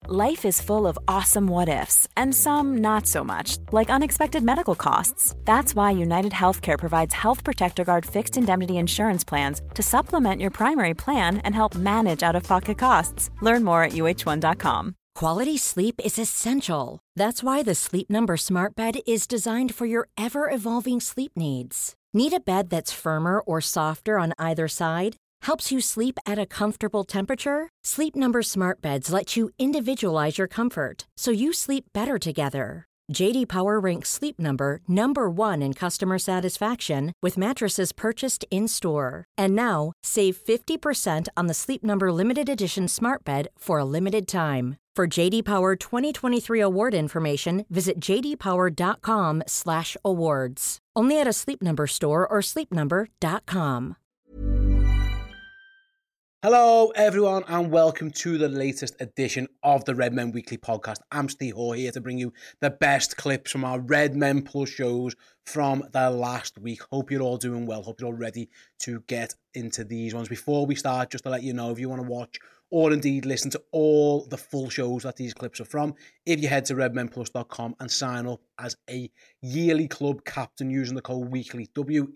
Life is full of awesome what-ifs, and some not so much, like unexpected medical costs. That's why United Healthcare provides Health Protector Guard fixed indemnity insurance plans to supplement your primary plan and help manage out-of-pocket costs. Learn more at uh1.com. Quality sleep is essential. That's why the Sleep Number Smart Bed is designed for your ever-evolving sleep needs. Need a bed that's firmer or softer on either side? Helps you sleep at a comfortable temperature? Sleep Number Smart Beds let you individualize your comfort, so you sleep better together. J.D. Power ranks Sleep Number number 1 in customer satisfaction with mattresses purchased in-store. And now, save 50% on the Sleep Number Limited Edition Smart Bed for a limited time. For J.D. Power 2023 award information, visit jdpower.com/awards. Only at a Sleep Number store or sleepnumber.com. Hello, everyone, and welcome to the latest edition of the Red Men Weekly podcast. I'm Steve Hoare here to bring you the best clips from our Red Men Plus shows from the last week. Hope you're all doing well. Hope you're all ready to get into these ones. Before we start, just to let you know, if you want to watch or indeed listen to all the full shows that these clips are from, if you head to redmenplus.com and sign up as a yearly club captain using the code WEEKLY,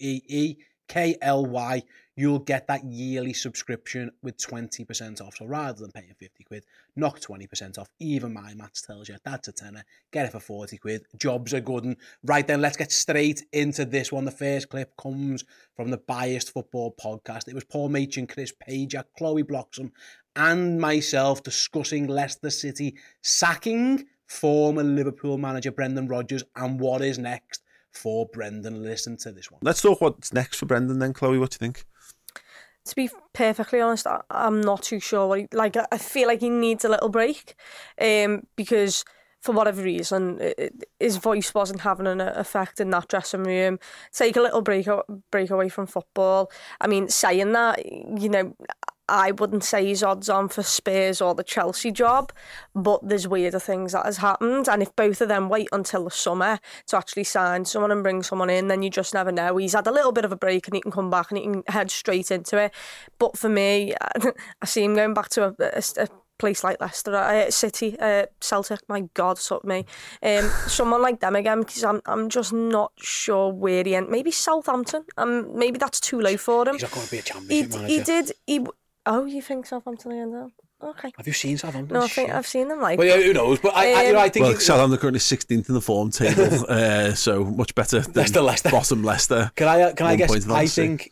WEEKLY, you'll get that yearly subscription with 20% off. So rather than paying 50 quid, knock 20% off. Even my maths tells you that's a tenner. Get it for 40 quid. Jobs are good. And right then, let's get straight into this one. The first clip comes from the Biased Football podcast. It was Paul Machin, Chris Pajak, Chloe Bloxham, and myself discussing Leicester City sacking former Liverpool manager Brendan Rodgers and what is next for Brendan. Listen to this one. Let's talk what's next for Brendan then, Chloe. What do you think? To be perfectly honest, I'm not too sure what I feel like he needs a little break, because for whatever reason his voice wasn't having an effect in that dressing room. Take a little break away from football. I mean, saying that, you know, I wouldn't say he's odds on for Spurs or the Chelsea job, but there's weirder things that has happened, and if both of them wait until the summer to actually sign someone and bring someone in, then you just never know. He's had a little bit of a break and he can come back and he can head straight into it. But for me, I see him going back to a place like Leicester, City, Celtic. My God, sort me. Someone like them again, because I'm just not sure where he ends. Maybe Southampton. Maybe that's too low for him. He's not going to be a championship manager. Oh, you think Southampton end up? Okay. Have you seen Southampton? No, I've seen them like. Well, yeah, who knows? But I think. Well, Southampton currently 16th in the form table, so much better than Leicester. Bottom Leicester. Can I guess? I think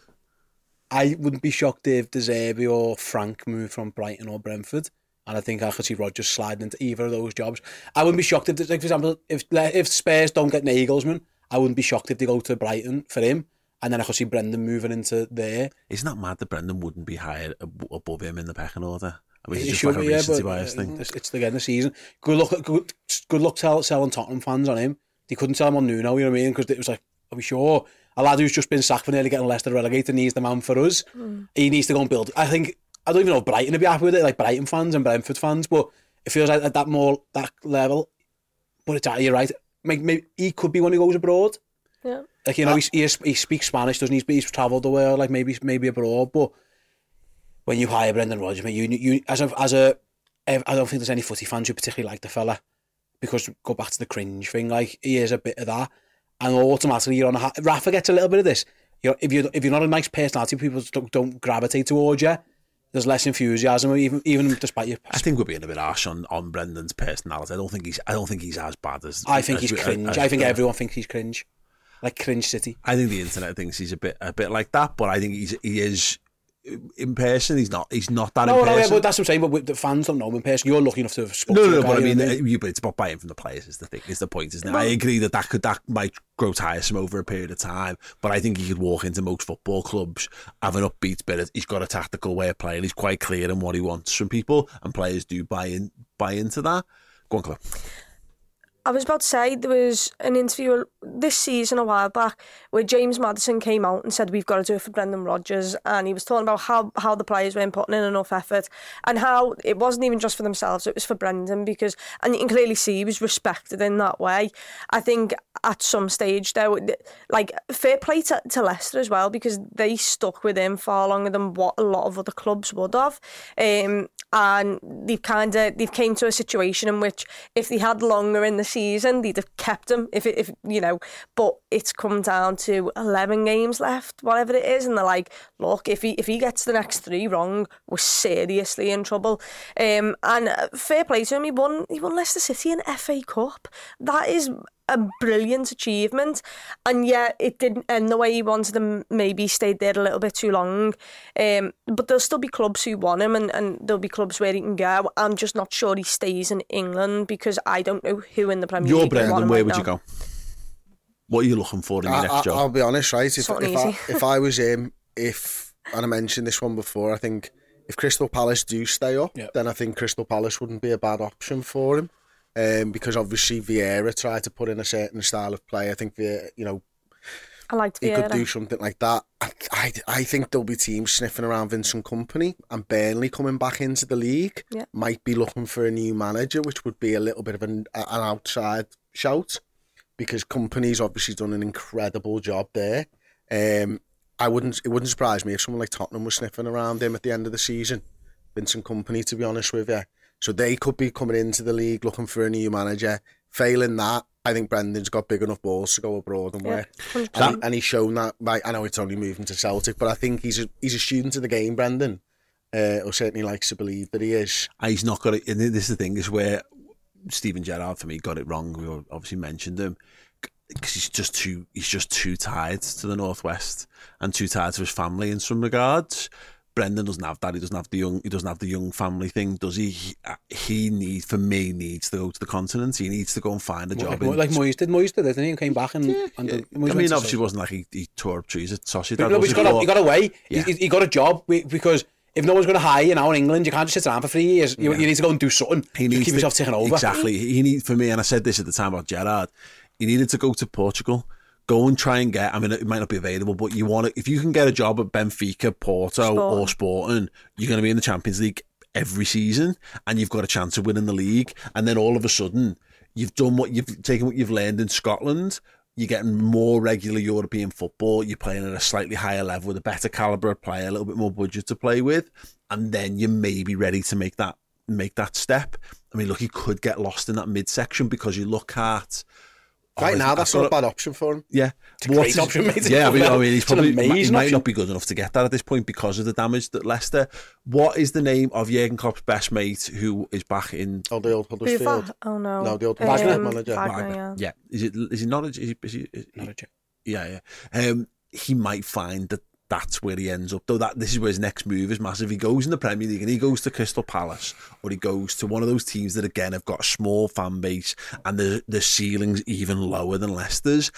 I wouldn't be shocked if De Zerbi or Frank moved from Brighton or Brentford, and I think I could see Rodgers sliding into either of those jobs. I wouldn't be shocked if, like, for example, if Spurs don't get Nagelsmann, I wouldn't be shocked if they go to Brighton for him. And then I could see Brendan moving into there. Isn't that mad that Brendan wouldn't be higher above him in the pecking order? I mean, It it's just should like a be, yeah, recency but bias thing. It's the end of the season. Good luck selling Tottenham fans on him. They couldn't sell him on Nuno, you know what I mean? Because it was like, are we sure? A lad who's just been sacked for nearly getting Leicester relegated needs the man for us. He needs to go and build. I don't even know if Brighton would be happy with it, like Brighton fans and Brentford fans, but it feels like at that level. But you're right. Maybe he could be when he goes abroad. Yeah. Like, you know, he speaks Spanish, doesn't he? He's travelled the world, like maybe abroad. But when you hire Brendan Rodgers, you I don't think there's any footy fans who particularly like the fella, because go back to the cringe thing. Like, he is a bit of that, and automatically you're on a. Rafa gets a little bit of this. You know, if you're not a nice personality, people don't gravitate towards you. There's less enthusiasm, even despite you. I think we're being a bit harsh on Brendan's personality. I don't think he's as bad as. I think he's cringe. I think everyone thinks he's cringe. Like Cringe City. I think the internet thinks he's a bit like that, but I think he is in person. He's not that in person. No, but that's what I'm saying. But the fans don't know him in person. You're lucky enough to have spoken to the guy. But I mean, it's about buying from the players is the point, isn't it? I agree that might grow tiresome over a period of time, but I think he could walk into most football clubs, have an upbeat spirit. He's got a tactical way of playing. He's quite clear in what he wants from people, and players do buy into that. Go on, Chloe. I was about to say, there was an interview this season a while back where James Maddison came out and said we've got to do it for Brendan Rodgers, and he was talking about how the players weren't putting in enough effort and how it wasn't even just for themselves, it was for Brendan, because, and you can clearly see he was respected in that way. I think at some stage though, like, fair play to Leicester as well, because they stuck with him far longer than what a lot of other clubs would have. And they've came to a situation in which if they had longer in the season, they'd have kept him. If you know, but it's come down to 11 games left, whatever it is, and they're like, look, if he gets the next 3 wrong, we're seriously in trouble. And fair play to him, he won Leicester City an FA Cup. That is a brilliant achievement, and yet it didn't end the way he wanted him. Maybe he stayed there a little bit too long, but there'll still be clubs who want him, and there'll be clubs where he can go. I'm just not sure he stays in England, because I don't know who in the Premier League. You're Brendan, where right would now. you go? What are you looking for in your next job? I'll be honest, right? If I was him, and I mentioned this one before, I think if Crystal Palace do stay up, then I think Crystal Palace wouldn't be a bad option for him. Because obviously Vieira tried to put in a certain style of play. I think I liked Vieira. He could do something like that. I think there'll be teams sniffing around Vincent Kompany, and Burnley coming back into the league might be looking for a new manager, which would be a little bit of an outside shout, because Kompany's obviously done an incredible job there. It wouldn't surprise me if someone like Tottenham was sniffing around him at the end of the season, Vincent Kompany, to be honest with you. So they could be coming into the league looking for a new manager. Failing that, I think Brendan's got big enough balls to go abroad and work. And he's shown that. I know it's only moving to Celtic, but I think he's a student of the game, Brendan. Or certainly likes to believe that he is. He's not got it. And this is the thing, is where Steven Gerrard, for me, got it wrong. We obviously mentioned him, because he's just too tied to the Northwest and too tied to his family in some regards. Brendan doesn't have that. He doesn't have the young family thing, does he? He needs to go to the continent. He needs to go and find a job. Like Moyes did, didn't he? He came back and obviously it wasn't like he tore up trees at Sausage. No, he got away. Yeah. He got a job, because if no one's going to hire you now in England, you can't just sit around for 3 years. You need to go and do something. He needs to keep himself ticking over. Exactly. He needs, for me, and I said this at the time about Gerrard, he needed to go to Portugal. Go and try and get, I mean, it might not be available, but if you can get a job at Benfica, Porto or Sporting, you're going to be in the Champions League every season, and you've got a chance of winning the league. And then all of a sudden, you've taken what you've learned in Scotland, you're getting more regular European football, you're playing at a slightly higher level with a better calibre of player, a little bit more budget to play with, and then you may be ready to make that step. I mean, look, he could get lost in that midsection, because you look at... Right now, that's not a bad option for him. Yeah. It's a great option, mate. Yeah, I mean he might not be good enough to get that at this point because of the damage that Leicester. What is the name of Jurgen Klopp's best mate who is back in... Oh, the old Huddersfield. Oh, no. No, the old Wagner manager. Wagner, yeah. Is he Norwich? Is he Norwich? Yeah. He might find that that's where he ends up, though. This is where his next move is massive. He goes in the Premier League and he goes to Crystal Palace, or he goes to one of those teams that again have got a small fan base and the ceiling's even lower than Leicester's.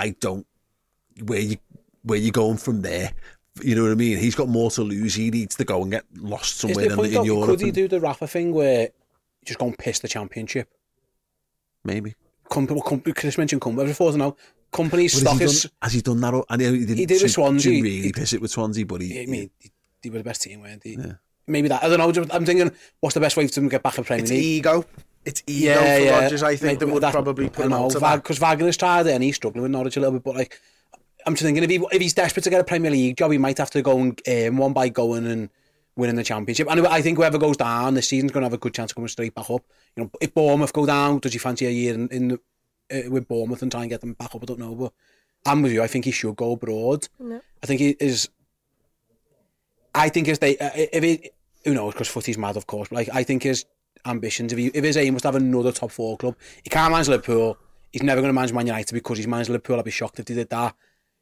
Where you going from there? You know what I mean? He's got more to lose. He needs to go and get lost somewhere in Europe. Could he do the Rafa thing where just go and piss the Championship? Maybe. Chris mentioned Kompany. I thought, no. Kompany's stock is... Has he done that? I know he did with Swansea. Didn't really piss it with Swansea, but they were the best team, weren't they? Yeah. Maybe that. I don't know. I'm thinking, what's the best way for them to get back in Premier League? It's ego for Rodgers, I think, that would probably put him out of that. Because Wagner's tried it and he's struggling with Norwich a little bit, but like, I'm just thinking, if he's desperate to get a Premier League job, he might have to go and earn one by going and winning the Championship. And I think whoever goes down this season's going to have a good chance of coming straight back up. You know, if Bournemouth go down, does he fancy a year with Bournemouth and try and get them back up? I don't know, but I'm with you. I think he should go abroad. No. I think he is. I think who knows, because footy's mad, of course, but like, I think his ambitions, if his aim was to have another top 4 club, he can't manage Liverpool. He's never going to manage Man United because he's managed Liverpool. I'd be shocked if he did that.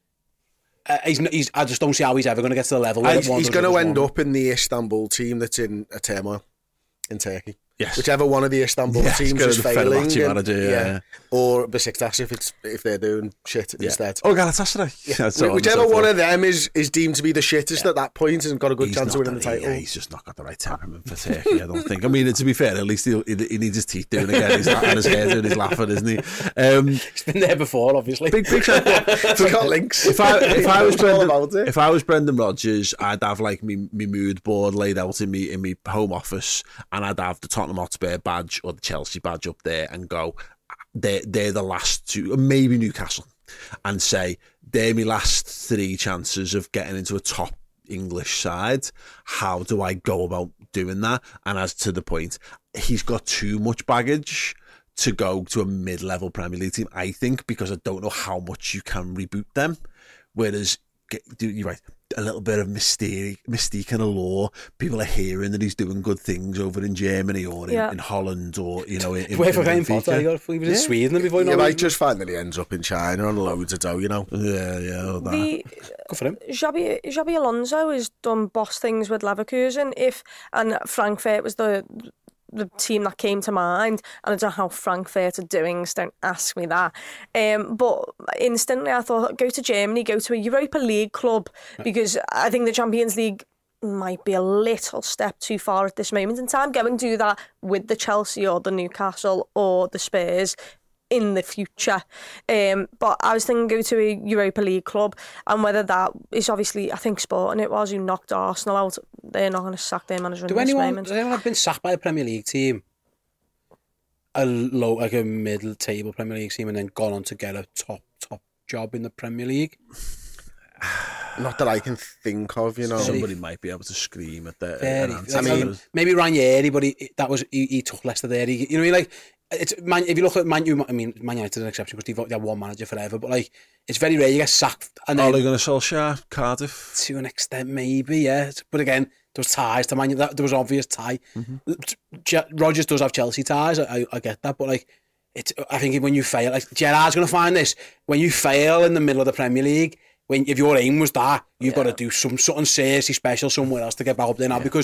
I just don't see how he's ever going to get to the level. He's going to end up in the Istanbul team that's in a turmoil in Turkey. Yes. Whichever one of the Istanbul teams is failing. Manager, Or Besiktas if they're doing shit instead. Or Galatasaray. Yeah. Whichever one of them is deemed to be the shittest at that point and got a good chance of winning the title. Yeah, he's just not got the right temperament for Turkey, I don't think. I mean, to be fair, at least he needs his teeth doing again. He's and his hair doing, he's laughing, isn't he? He's been there before, obviously. Big shout. He's got links. If I was Brendan Rodgers, I'd have like me mood board laid out in me home office, and I'd have the Tottenham Hotspur badge or the Chelsea badge up there and go, they're the last 2, maybe Newcastle, and say they're my last 3 chances of getting into a top English side. How do I go about doing that. And as to the point, he's got too much baggage to go to a mid-level Premier League team, I think, because I don't know how much you can reboot them. Whereas, you're right, a little bit of mystique and allure. People are hearing that he's doing good things over in Germany or in Holland or, you know, in Wait for Graham Potter, he was in Sweden before. You might just find that he ends up in China on loads of dough, you know. Yeah. Good for him. Xabi Alonso has done boss things with Leverkusen. And Frankfurt was the team that came to mind, and I don't know how Frankfurt are doing, so don't ask me that. But instantly I thought, go to Germany, go to a Europa League club, because I think the Champions League might be a little step too far at this moment in time. Go and do that with the Chelsea or the Newcastle or the Spurs in the future. But I was thinking go to a Europa League club, and whether that is obviously, I think Sporting it was, who knocked Arsenal out, they're not going to sack their manager in this moment. Has anyone been sacked by a Premier League team, a mid-table Premier League team, and then gone on to get a top job in the Premier League? Not that I can think of, you know. Somebody might be able to scream at the... I mean, maybe Ranieri, but he took Leicester there. You know what I mean? Like, if you look at Man U, I mean, Man United is an exception because they have one manager forever, but like, it's very rare you get sacked. And then, Ole Gunnar Solskjaer, Cardiff. To an extent, maybe, yeah. But again, there was ties to Man United. There was obvious tie. Rodgers does have Chelsea ties. I get that, but like, I think when you fail, like Gerrard's going to find this. When you fail in the middle of the Premier League, if your aim was that, you've got to do something seriously special somewhere else to get back up there now, because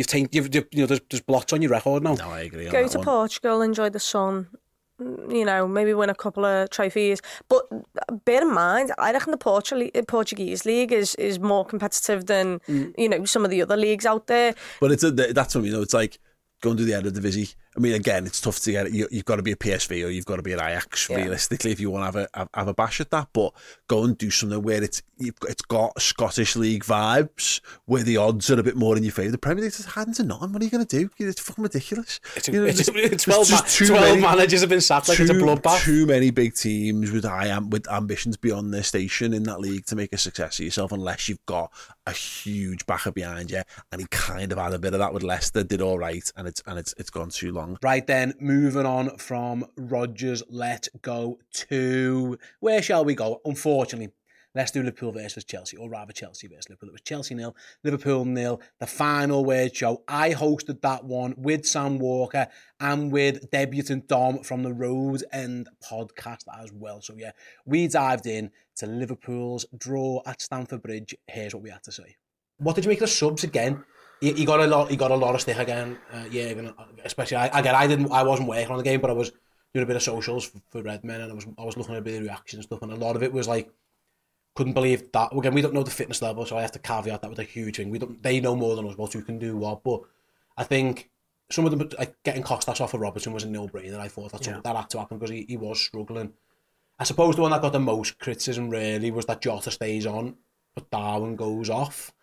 there's blots on your record now. No, I agree. Go to Portugal, enjoy the sun, you know, maybe win a couple of trophies. But bear in mind, I reckon the Portuguese league is more competitive than you know, some of the other leagues out there. But that's what, you know, it's like go and do the Eredivisie. I mean, again, it's tough to get it. You've got to be a PSV or you've got to be an Ajax, realistically, if you want to have a bash at that. But go and do something where it's got Scottish League vibes, where the odds are a bit more in your favour. The Premier League is hands and none. What are you going to do? It's fucking ridiculous. It's 12 managers have been sacked like it's a bloodbath. Too many big teams with ambitions beyond their station in that league to make a success of yourself, unless you've got a huge backer behind you. And he kind of had a bit of that with Leicester. Did all right, and it's gone too long. Right then, moving on from Rodgers, let's go to... Where shall we go? Unfortunately, let's do Liverpool versus Chelsea, or rather Chelsea versus Liverpool. It was Chelsea 0, Liverpool 0, the final word show. I hosted that one with Sam Walker and with debutant Dom from the Road End podcast as well. So yeah, we dived in to Liverpool's draw at Stamford Bridge. Here's what we had to say. What did you make of the subs again? He got a lot of stick again. Especially I wasn't working on the game, but I was doing a bit of socials for Redmen, and I was looking at a bit of reaction and stuff, and a lot of it was like, couldn't believe that. Again, we don't know the fitness level, so I have to caveat that with a huge thing. They know more than us about who can do what, but I think some of them, like getting Kostas off of Robertson, was a no-brainer. I thought that had to happen because he was struggling. I suppose the one that got the most criticism really was that Jota stays on, but Darwin goes off.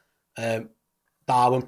Darwin.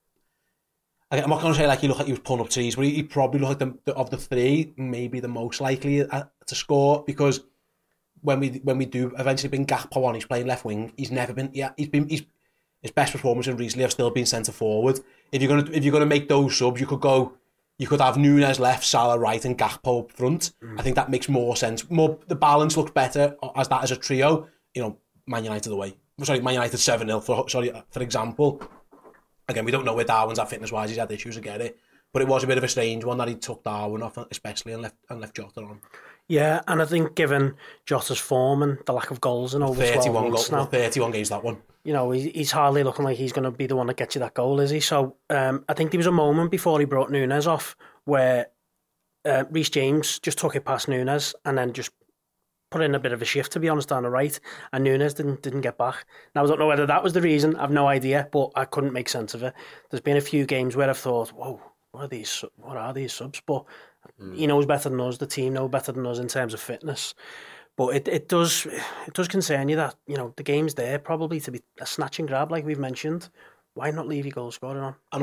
I'm not going to say like he was pulling up trees, but he probably looked like of the three, maybe the most likely to score, because when we do eventually bring Gakpo on, he's playing left wing. He's never been. Yeah, his best performance recently have still been centre forward. If you're gonna make those subs, you could have Nunes left, Salah right, and Gakpo up front. I think that makes more sense. The balance looks better as a trio. You know, Man United away. Man United 7-0 for example. Again, we don't know where Darwin's at fitness-wise. He's had issues, I get it. But it was a bit of a strange one that he took Darwin off, especially, and left Jota on. Yeah, and I think given Jota's form and the lack of goals in over 12 months now, 31 games that one. You know, he's hardly looking like he's going to be the one that gets you that goal, is he? So I think there was a moment before he brought Nunes off where Reece James just took it past Nunes and then just put in a bit of a shift, to be honest, on the right, and Nunes didn't get back. Now, I don't know whether that was the reason, I've no idea, but I couldn't make sense of it. There's been a few games where I've thought, whoa, what are these subs? But he knows better than us, the team know better than us in terms of fitness. But it does concern you that, you know, the game's there probably to be a snatch and grab, like we've mentioned. Why not leave your goal scorer on? And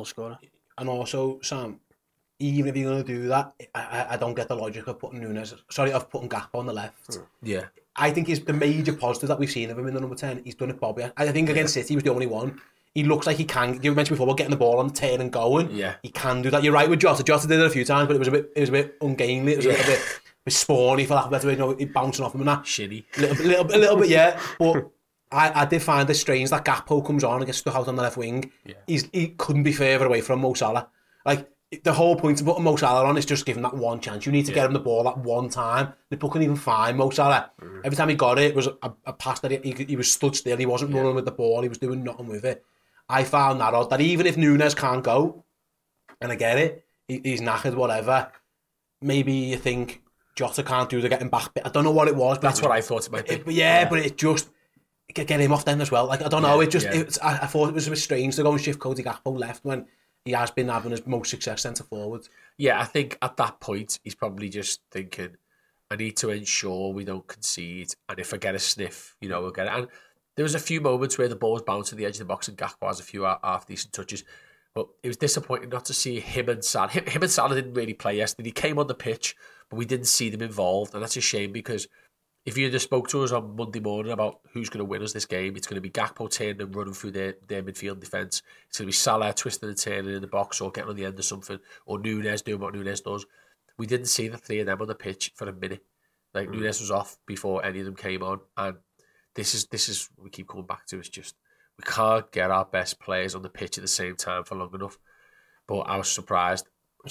also, Sam, even if you're going to do that, I don't get the logic of putting Gakpo on the left. Yeah. I think the major positive that we've seen of him in the number 10, he's done it Bobby. I think against City he was the only one. he looks like he can. You mentioned before about getting the ball on the turn and going. Yeah. He can do that. You're right with Jota. Jota did it a few times, but it was a bit ungainly. It was a little bit spawny, for lack of a better way, you know, bouncing off him and that. Shitty. A little bit, yeah. But I did find it strange that Gakpo comes on and gets stuck out on the left wing. Yeah. He couldn't be further away from Mo Salah. Like, the whole point of putting Mo Salah on is just giving that one chance. You need to get him the ball that one time. Liverpool couldn't even find Mo Salah. Every time he got it, it was a pass that he was stood still. He wasn't running with the ball. He was doing nothing with it. I found that odd, that even if Núñez can't go, and I get it, he's knackered, whatever, maybe you think Jota can't do the getting back bit. I don't know what it was. That's what I thought it might be. But it just... Get him off then as well. Like, I don't know, I thought it was a bit strange to go and shift Cody Gakpo left when he has been having his most success centre forward. Yeah, I think at that point he's probably just thinking, I need to ensure we don't concede, and if I get a sniff, you know, we'll get it. And there was a few moments where the ball was bounced to the edge of the box and Gakpo has a few half decent touches, but it was disappointing not to see him and Salah. Him and Salah didn't really play yesterday. He came on the pitch, but we didn't see them involved, and that's a shame, because if you just spoke to us on Monday morning about who's going to win us this game, it's going to be Gakpo turning and running through their midfield defence. It's going to be Salah twisting and turning in the box or getting on the end of something, or Núñez doing what Núñez does. We didn't see the three of them on the pitch for a minute. Like, Núñez was off before any of them came on, and this is we keep coming back to. It's just we can't get our best players on the pitch at the same time for long enough. But I was surprised.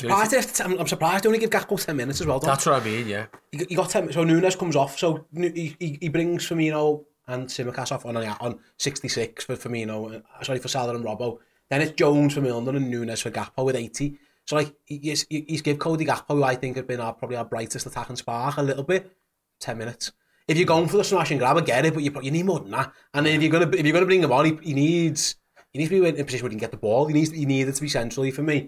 I'm surprised they only give Gakpo 10 minutes as well, though. That's what I mean, yeah. He got 10 minutes, so Núñez comes off, so he brings Firmino and Tsimikas off on 66 for Firmino, for Salah and Robbo. Then it's Jones for Milner and Núñez for Gakpo with 80. So, like, he's give Cody Gakpo, who I think has been probably our brightest attacking spark, a little bit, 10 minutes. If you're going for the smash and grab, I get it, but you need more than that. And if you're gonna bring him on, he needs to be in a position where he can get the ball. He needs it to be centrally for me.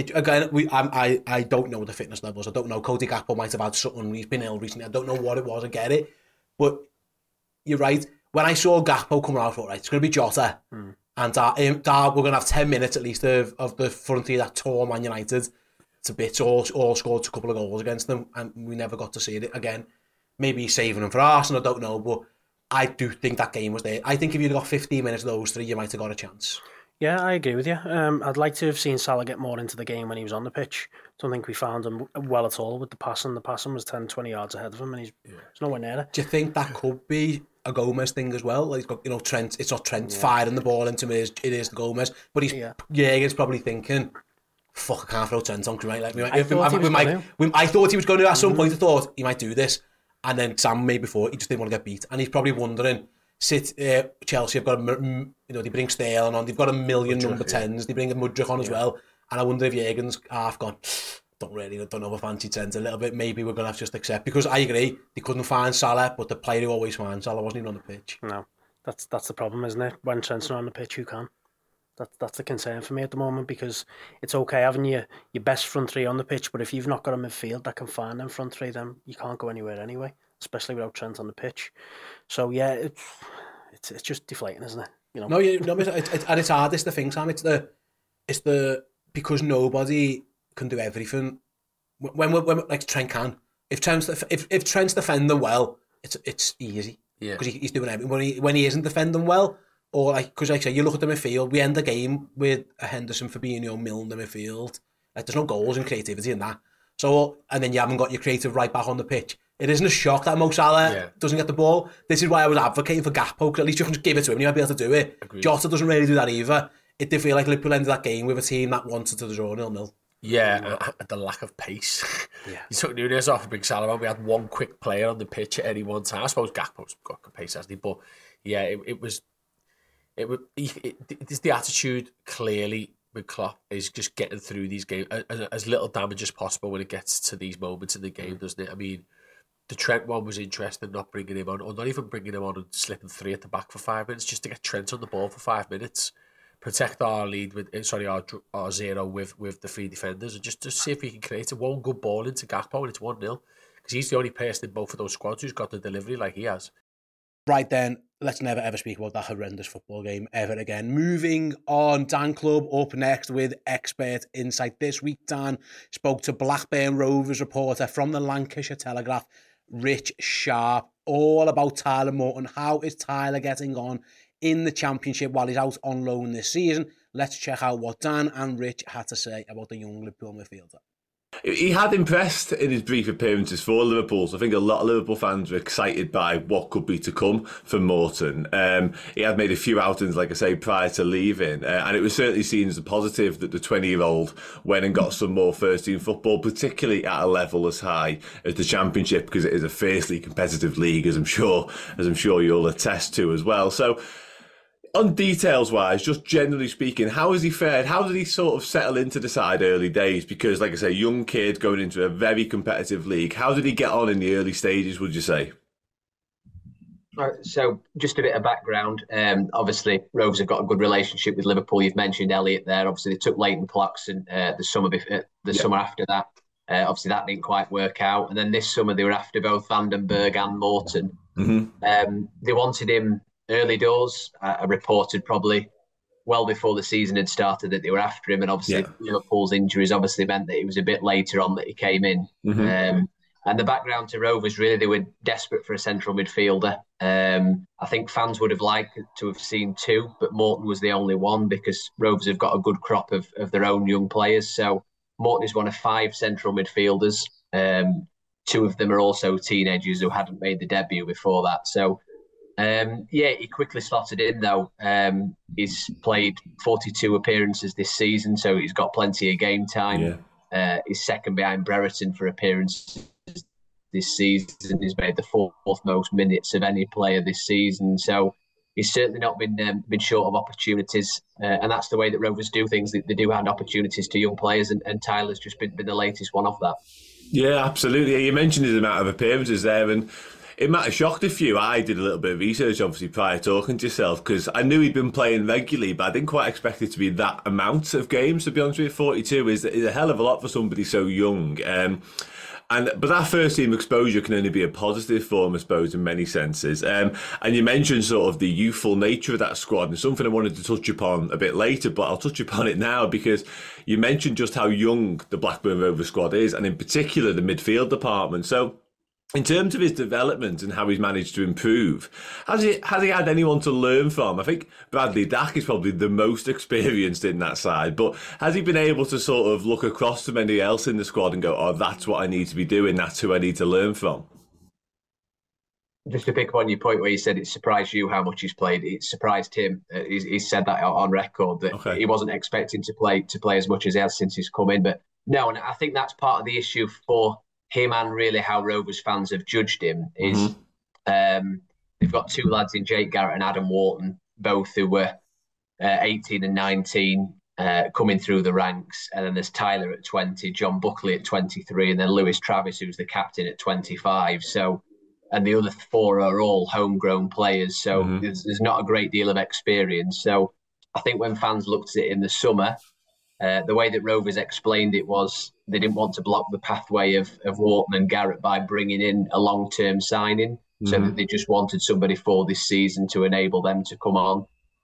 I don't know the fitness levels. I don't know. Cody Gakpo might have had something. He's been ill recently. I don't know what it was. I get it. But you're right. When I saw Gakpo come out, I thought, right, it's going to be Jota. And we're going to have 10 minutes at least of the front three that tore Man United to bits, all scored a couple of goals against them, and we never got to see it again. Maybe he's saving them for Arsenal, I don't know. But I do think that game was there. I think if you'd got 15 minutes of those three, you might have got a chance. Yeah, I agree with you. I'd like to have seen Salah get more into the game when he was on the pitch. Don't think we found him well at all with the passing. The passing was 10, 20 yards ahead of him, and he's nowhere near it. Do you think that could be a Gomez thing as well? Like, you know, Trent. It's not Trent firing the ball into him. It is Gomez, but Jürgen's probably thinking, "Fuck, I can't throw Trent on." Right? Like, I thought he was going to at some point. I thought he might do this, and then Sam made before he just didn't want to get beat, and he's probably wondering. Chelsea have got they bring Sterling on, they've got a million number 10s, they bring a Mudryk on as well, and I wonder if Jürgen's half gone, don't know if I fancy Trent a little bit, maybe we're going to have to just accept, because I agree, they couldn't find Salah, but the player who always finds Salah wasn't even on the pitch. No, that's the problem, isn't it? When Trent's not on the pitch, who can? That's the concern for me at the moment, because it's okay having your best front three on the pitch, but if you've not got a midfield that can find them front three, then you can't go anywhere anyway, especially without Trent on the pitch. So yeah, it's just deflating, isn't it? You know. It's hard. It's the thing, Sam. It's the because nobody can do everything. When like Trent can. If Trent's defending well, it's easy. Yeah. Because he's doing everything. When he isn't defending well, or like, because like I say, you look at the midfield. We end the game with a Henderson, Fabinho, Milner midfield. Like, there's no goals and creativity in that. So, and then you haven't got your creative right back on the pitch. It isn't a shock that Mo Salah doesn't get the ball. This is why I was advocating for Gakpo, because at least you can just give it to him and you might be able to do it. Agreed. Jota doesn't really do that either. It did feel like Liverpool ended that game with a team that wanted to draw 0-0. Yeah, the lack of pace. Yeah. You took Núñez off and bring Salah on. We had one quick player on the pitch at any one time. I suppose Gakpo's got good pace, hasn't he? But yeah, it's the attitude clearly with Klopp is just getting through these games as little damage as possible when it gets to these moments in the game, doesn't it? I mean, the Trent one was interesting, not bringing him on, or not even bringing him on and slipping three at the back for 5 minutes, just to get Trent on the ball for 5 minutes, protect our lead our zero with the three defenders, and just to see if we can create one good ball into Gakpo, and it's 1-0, because he's the only person in both of those squads who's got the delivery like he has. Right then, let's never ever speak about that horrendous football game ever again. Moving on, Dan Club up next with Expert Insight. This week, Dan spoke to Blackburn Rovers reporter from the Lancashire Telegraph, Rich Sharp, all about Tyler Morton. How is Tyler getting on in the Championship while he's out on loan this season. Let's check out what Dan and Rich had to say about the young Liverpool midfielder. He had impressed in his brief appearances for Liverpool, so I think a lot of Liverpool fans were excited by what could be to come from Morton. He had made a few outings, like I say, prior to leaving, and it was certainly seen as a positive that the 20-year-old went and got some more first-team football, particularly at a level as high as the Championship, because it is a fiercely competitive league, as I'm sure you'll attest to as well. So, on details-wise, just generally speaking, how has he fared? How did he sort of settle into the side early days? Because, like I say, young kid going into a very competitive league. How did he get on in the early stages, would you say? So, just a bit of background. Obviously, Rovers have got a good relationship with Liverpool. You've mentioned Elliot there. Obviously, they took Leighton Clarkson the summer after that. Obviously, that didn't quite work out. And then this summer, they were after both Vandenberg and Morton. Mm-hmm. They wanted him early doors. I reported probably well before the season had started that they were after him, and obviously Liverpool's injuries obviously meant that it was a bit later on that he came in. Mm-hmm. And the background to Rovers, really, they were desperate for a central midfielder. I think fans would have liked to have seen two, but Morton was the only one because Rovers have got a good crop of their own young players. So Morton is one of 5 central midfielders. 2 of them are also teenagers who hadn't made the debut before that. So he quickly slotted in though. He's played 42 appearances this season, so he's got plenty of game time. He's second behind Brereton for appearances this season. He's made the 4th most minutes of any player this season, so he's certainly not been short of opportunities. And that's the way that Rovers do things. They do hand opportunities to young players, and Tyler's just been the latest one of that. Yeah, absolutely. You mentioned his amount of appearances there, and it might have shocked a few. I did a little bit of research, obviously, prior to talking to yourself, because I knew he'd been playing regularly, but I didn't quite expect it to be that amount of games, to be honest with you. 42 is a hell of a lot for somebody so young. But that first-team exposure can only be a positive for him, I suppose, in many senses. And you mentioned sort of the youthful nature of that squad, and something I wanted to touch upon a bit later, but I'll touch upon it now, because you mentioned just how young the Blackburn Rovers squad is, and in particular the midfield department. So, in terms of his development and how he's managed to improve, has he had anyone to learn from? I think Bradley Dack is probably the most experienced in that side, but has he been able to sort of look across to anybody else in the squad and go, oh, that's what I need to be doing, that's who I need to learn from? Just to pick up on your point where you said it surprised you how much he's played, it surprised him. He's said that on record, that he wasn't expecting to play as much as he has since he's come in. But no, and I think that's part of the issue for him, and really how Rovers fans have judged him is they've got 2 lads in Jake Garrett and Adam Wharton, both who were 18 and 19 coming through the ranks, and then there's Tyler at 20, John Buckley at 23, and then Lewis Travis, who's the captain, at 25. So, and the other 4 are all homegrown players, so there's not a great deal of experience. So I think when fans looked at it in the summer, the way that Rovers explained it was they didn't want to block the pathway of Wharton and Garrett by bringing in a long-term signing, so that they just wanted somebody for this season to enable them to come on.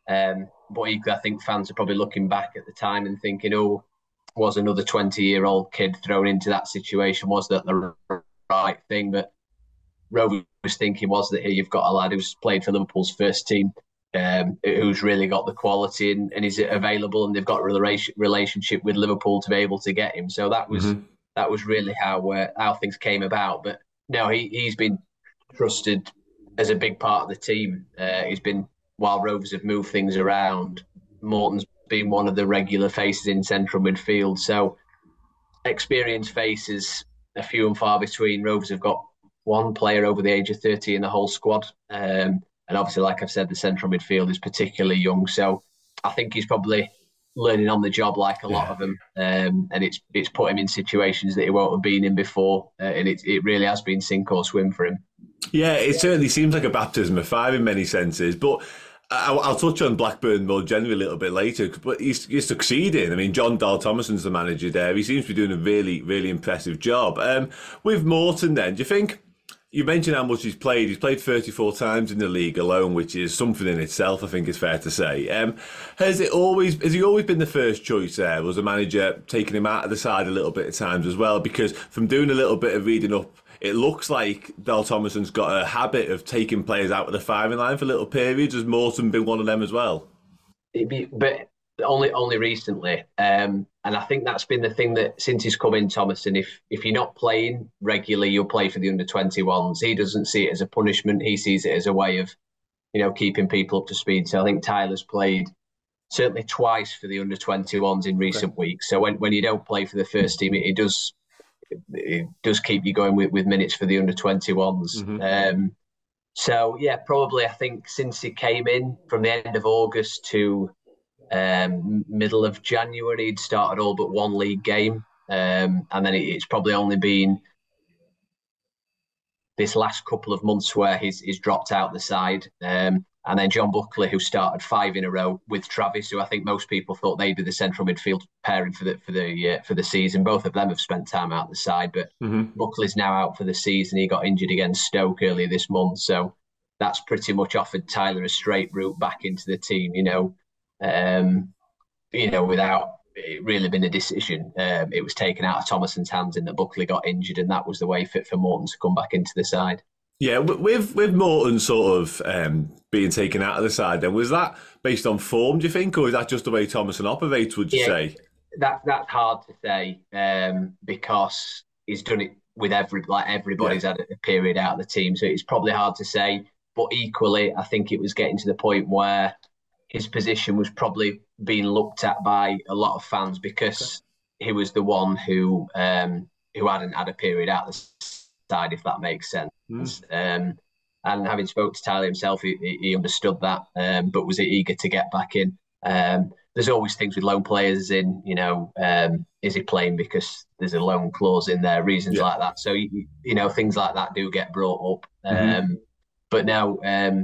But equally, I think fans are probably looking back at the time and thinking, oh, was another 20-year-old kid thrown into that situation? Was that the right thing? But Rovers' thinking was that here you've got a lad who's played for Liverpool's first team, who's really got the quality and is available, and they've got a relationship with Liverpool to be able to get him. So that was really how things came about. But no, he's been trusted as a big part of the team. He's been, while Rovers have moved things around, Morton's been one of the regular faces in central midfield. So experienced faces, a few and far between. Rovers have got 1 player over the age of 30 in the whole squad. And obviously, like I've said, the central midfield is particularly young. So I think he's probably learning on the job like a lot of them. And it's put him in situations that he won't have been in before. And it really has been sink or swim for him. Yeah, it certainly seems like a baptism of fire in many senses. But I'll touch on Blackburn more generally a little bit later. But he's succeeding. I mean, John Dahl Thomason's the manager there. He seems to be doing a really, really impressive job. With Morton then, do you think... You mentioned how much he's played. He's played 34 times in the league alone, which is something in itself, I think is fair to say. Has he always been the first choice there? Was the manager taking him out of the side a little bit at times as well? Because from doing a little bit of reading up it looks like Del Thomason's got a habit of taking players out of the firing line for little periods. Has Morton been one of them as well? But only recently. And I think that's been the thing that since he's come in, Thomason, if you're not playing regularly, you'll play for the under-21s. He doesn't see it as a punishment. He sees it as a way of, keeping people up to speed. So I think Tyler's played certainly twice for the under-21s in recent weeks. So when you don't play for the first team, it does keep you going with minutes for the under-21s. Mm-hmm. So, yeah, probably I think since he came in from the end of August to middle of January, he'd started all but one league game. And then it's probably only been this last couple of months where he's dropped out the side. And then John Buckley, who started 5 in a row with Travis, who I think most people thought they'd be the central midfield pairing for the season. Both of them have spent time out the side, but Buckley's now out for the season. He got injured against Stoke earlier this month, so that's pretty much offered Tyler a straight route back into the team. Without it really been a decision. It was taken out of Thomason's hands in that Buckley got injured, and that was the way for Morton to come back into the side. Yeah, with Morton sort of being taken out of the side, then was that based on form, do you think, or is that just the way Thomason operates, would you say? That's hard to say because he's done it with everybody's had a period out of the team, so it's probably hard to say. But equally, I think it was getting to the point where his position was probably being looked at by a lot of fans because he was the one who hadn't had a period out of the side, if that makes sense. And having spoke to Tyler himself, he understood that, but was eager to get back in. There's always things with loan players in, is he playing because there's a loan clause in there, reasons like that. So, things like that do get brought up. But no,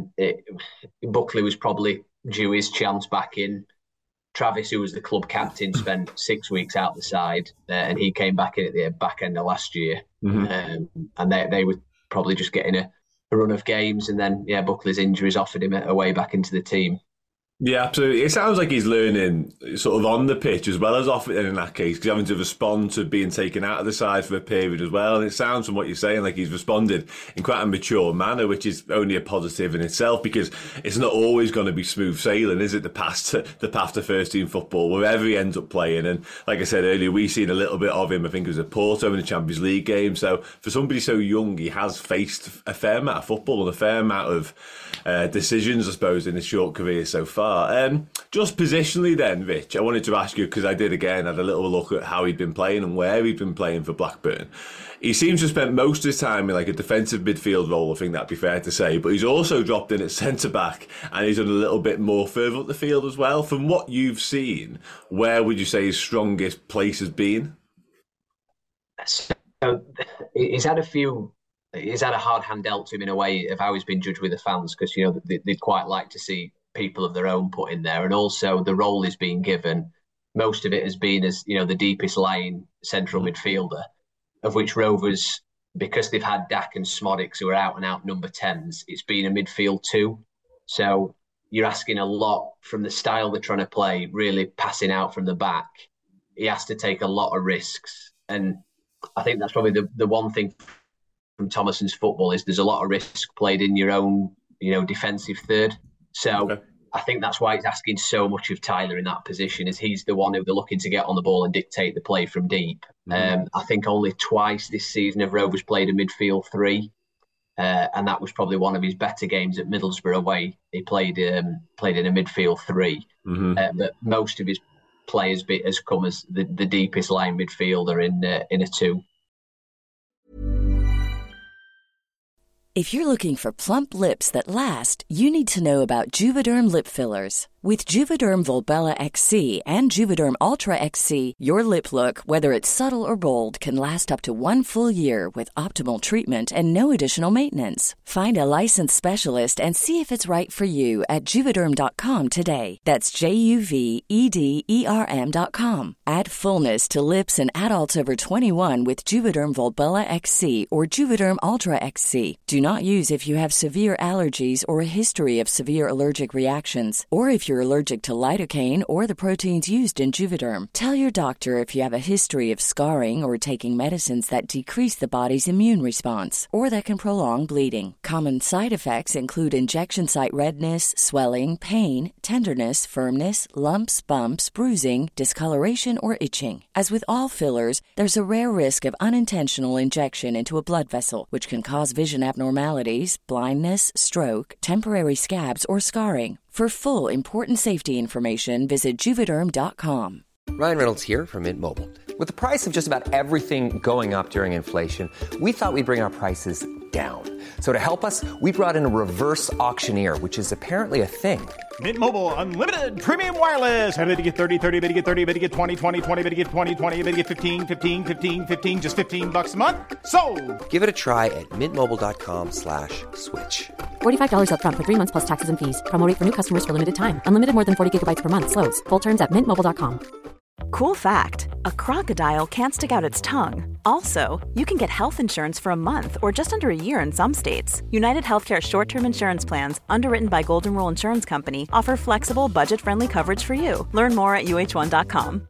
Buckley was probably due his chance back in. Travis, who was the club captain, spent 6 weeks out the side, and he came back in at the back end of last year. And they were probably just getting a run of games, and then Buckley's injuries offered him a way back into the team. Yeah, absolutely. It sounds like he's learning sort of on the pitch as well as off it in that case, because having to respond to being taken out of the side for a period as well. And it sounds from what you're saying like he's responded in quite a mature manner, which is only a positive in itself, because it's not always going to be smooth sailing, is it? The path to first team football, wherever he ends up playing. And like I said earlier, we've seen a little bit of him. I think it was at Porto in the Champions League game. So for somebody so young, he has faced a fair amount of football and a fair amount of decisions, I suppose, in his short career so far. Just positionally then, Rich, I wanted to ask you, because I had a little look at how he'd been playing and where he'd been playing for Blackburn. He seems to have spent most of his time in like a defensive midfield role, I think that'd be fair to say, but he's also dropped in at centre-back and he's done a little bit more further up the field as well. From what you've seen, where would you say his strongest place has been? So, he's had a hard hand dealt to him in a way of how he's been judged with the fans, because they'd quite like to see people of their own put in there, and also the role he's been given, most of it has been as the deepest lying central midfielder, of which Rovers, because they've had Dak and Smodics who are out and out number 10s, it's been a midfield 2. So you're asking a lot from the style they're trying to play, really passing out from the back. He has to take a lot of risks, and I think that's probably the one thing from Thomason's football is there's a lot of risk played in your own defensive third. So I think that's why he's asking so much of Tyler in that position, is he's the one who they're looking to get on the ball and dictate the play from deep. I think only twice this season have Rovers played a midfield 3, and that was probably one of his better games at Middlesbrough away. He played in a midfield 3, but most of his play has come as the deepest line midfielder in a 2. If you're looking for plump lips that last, you need to know about Juvederm lip fillers. With Juvederm Volbella XC and Juvederm Ultra XC, your lip look, whether it's subtle or bold, can last up to 1 full year with optimal treatment and no additional maintenance. Find a licensed specialist and see if it's right for you at Juvederm.com today. That's JUVEDERM.com. Add fullness to lips in adults over 21 with Juvederm Volbella XC or Juvederm Ultra XC. Do not use if you have severe allergies or a history of severe allergic reactions, or if you're allergic to lidocaine or the proteins used in Juvederm. Tell your doctor if you have a history of scarring or taking medicines that decrease the body's immune response or that can prolong bleeding. Common side effects include injection site redness, swelling, pain, tenderness, firmness, lumps, bumps, bruising, discoloration, or itching. As with all fillers, there's a rare risk of unintentional injection into a blood vessel, which can cause vision abnormalities, blindness, stroke, temporary scabs, or scarring. For full, important safety information, visit Juvederm.com. Ryan Reynolds here from Mint Mobile. With the price of just about everything going up during inflation, we thought we'd bring our prices down. So to help us, we brought in a reverse auctioneer, which is apparently a thing. Mint Mobile Unlimited Premium Wireless. How to get 30, 30, bit to get 30, bit to get 20, 20, 20, bit to get 20, 20, bit to get 15, 15, 15, 15, just $15 a month? Sold! Give it a try at mintmobile.com/switch. $45 up front for 3 months plus taxes and fees. Promo rate for new customers for limited time. Unlimited more than 40 gigabytes per month. Slows full terms at mintmobile.com. Cool fact, a crocodile can't stick out its tongue. Also, you can get health insurance for a month or just under a year in some states. United Healthcare short-term insurance plans, underwritten by Golden Rule Insurance Company, offer flexible, budget-friendly coverage for you. Learn more at uh1.com.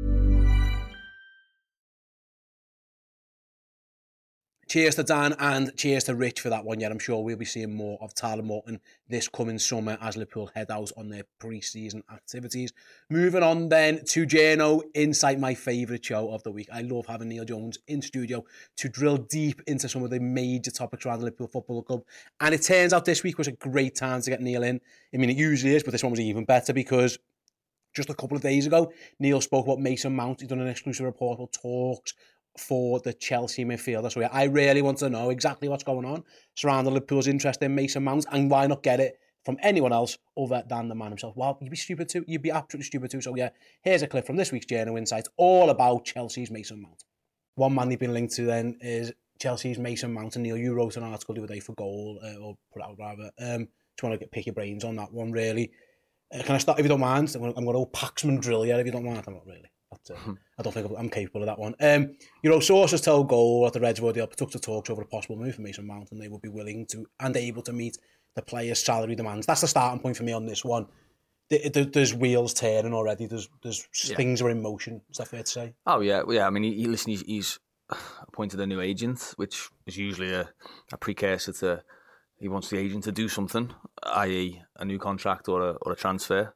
Cheers to Dan and cheers to Rich for that one. Yeah, I'm sure we'll be seeing more of Tyler Morton this coming summer as Liverpool head out on their pre-season activities. Moving on then to Journo Insight, my favourite show of the week. I love having Neil Jones in studio to drill deep into some of the major topics around the Liverpool Football Club. And it turns out this week was a great time to get Neil in. I mean, it usually is, but this one was even better because just a couple of days ago, Neil spoke about Mason Mount. He's done an exclusive report about talks for the Chelsea midfielder. So yeah, I really want to know exactly what's going on surrounding Liverpool's interest in Mason Mount, and why not get it from anyone else other than the man himself. Well, you'd be stupid too. You'd be absolutely stupid too. So yeah, here's a clip from this week's Journo Insight all about Chelsea's Mason Mount. One man they've been linked to then is Chelsea's Mason Mount. And Neil, you wrote an article the other day for Goal, or put out rather. Just want to pick your brains on that one, really. Can I start, if you don't mind? I'm going to Paxman drill you, if you don't mind. I'm not really. I don't think I'm capable of that one. Sources told Goal that the Reds were took to talks over a possible move for Mason Mount, and they would be willing to and able to meet the player's salary demands. That's the starting point for me on this one. There's wheels turning already. There's things are in motion. Is that fair to say? Oh yeah. I mean, he's appointed a new agent, which is usually a precursor to he wants the agent to do something, i.e., a new contract or a transfer.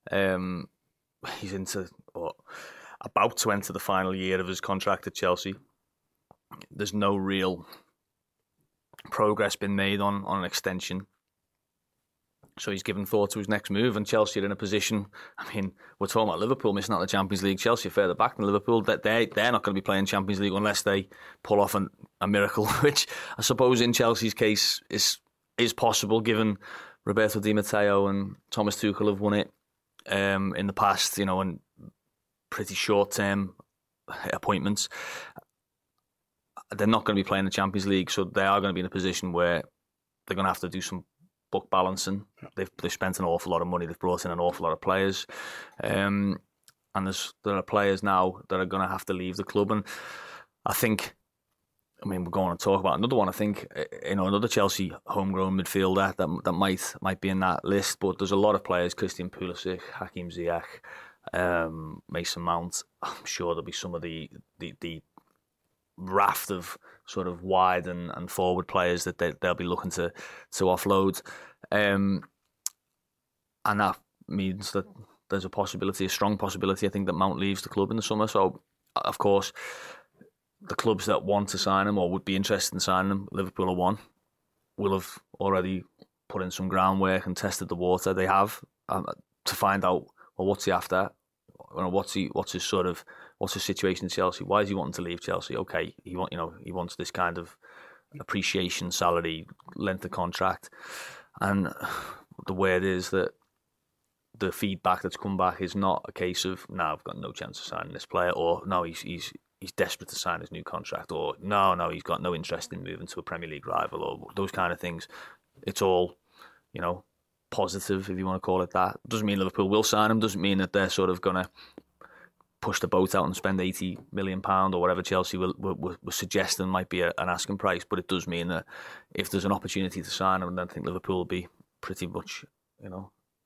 He's about to enter the final year of his contract at Chelsea. There's no real progress been made on an extension. So he's given thought to his next move, and Chelsea are in a position, I mean, we're talking about Liverpool missing out the Champions League. Chelsea are further back than Liverpool. They're not going to be playing Champions League unless they pull off a miracle, which I suppose in Chelsea's case is possible, given Roberto Di Matteo and Thomas Tuchel have won it in the past, and pretty short-term appointments. They're not going to be playing the Champions League, so they are going to be in a position where they're going to have to do some book balancing. They've spent an awful lot of money. They've brought in an awful lot of players, and there are players now that are going to have to leave the club. And we're going to talk about another one. I think another Chelsea homegrown midfielder that might be in that list. But there's a lot of players: Christian Pulisic, Hakim Ziyech, Mason Mount. I'm sure there'll be some of the raft of sort of wide and forward players that they'll be looking to offload, and that means that there's a strong possibility, I think, that Mount leaves the club in the summer. So, of course, the clubs that want to sign him or would be interested in signing him, Liverpool are one, will have already put in some groundwork and tested the water. They have to find out, well, what's he after? What's his situation in Chelsea? Why is he wanting to leave Chelsea? Okay, he wants this kind of appreciation, salary, length of contract, and the word is that the feedback that's come back is not a case of I've got no chance of signing this player, or no, he's desperate to sign his new contract, or no, he's got no interest in moving to a Premier League rival, or those kind of things. It's all, positive, if you want to call it that. Doesn't mean Liverpool will sign him, doesn't mean that they're sort of going to push the boat out and spend £80 million or whatever Chelsea were suggesting might be an asking price, but it does mean that if there's an opportunity to sign him, then I think Liverpool will be pretty much, at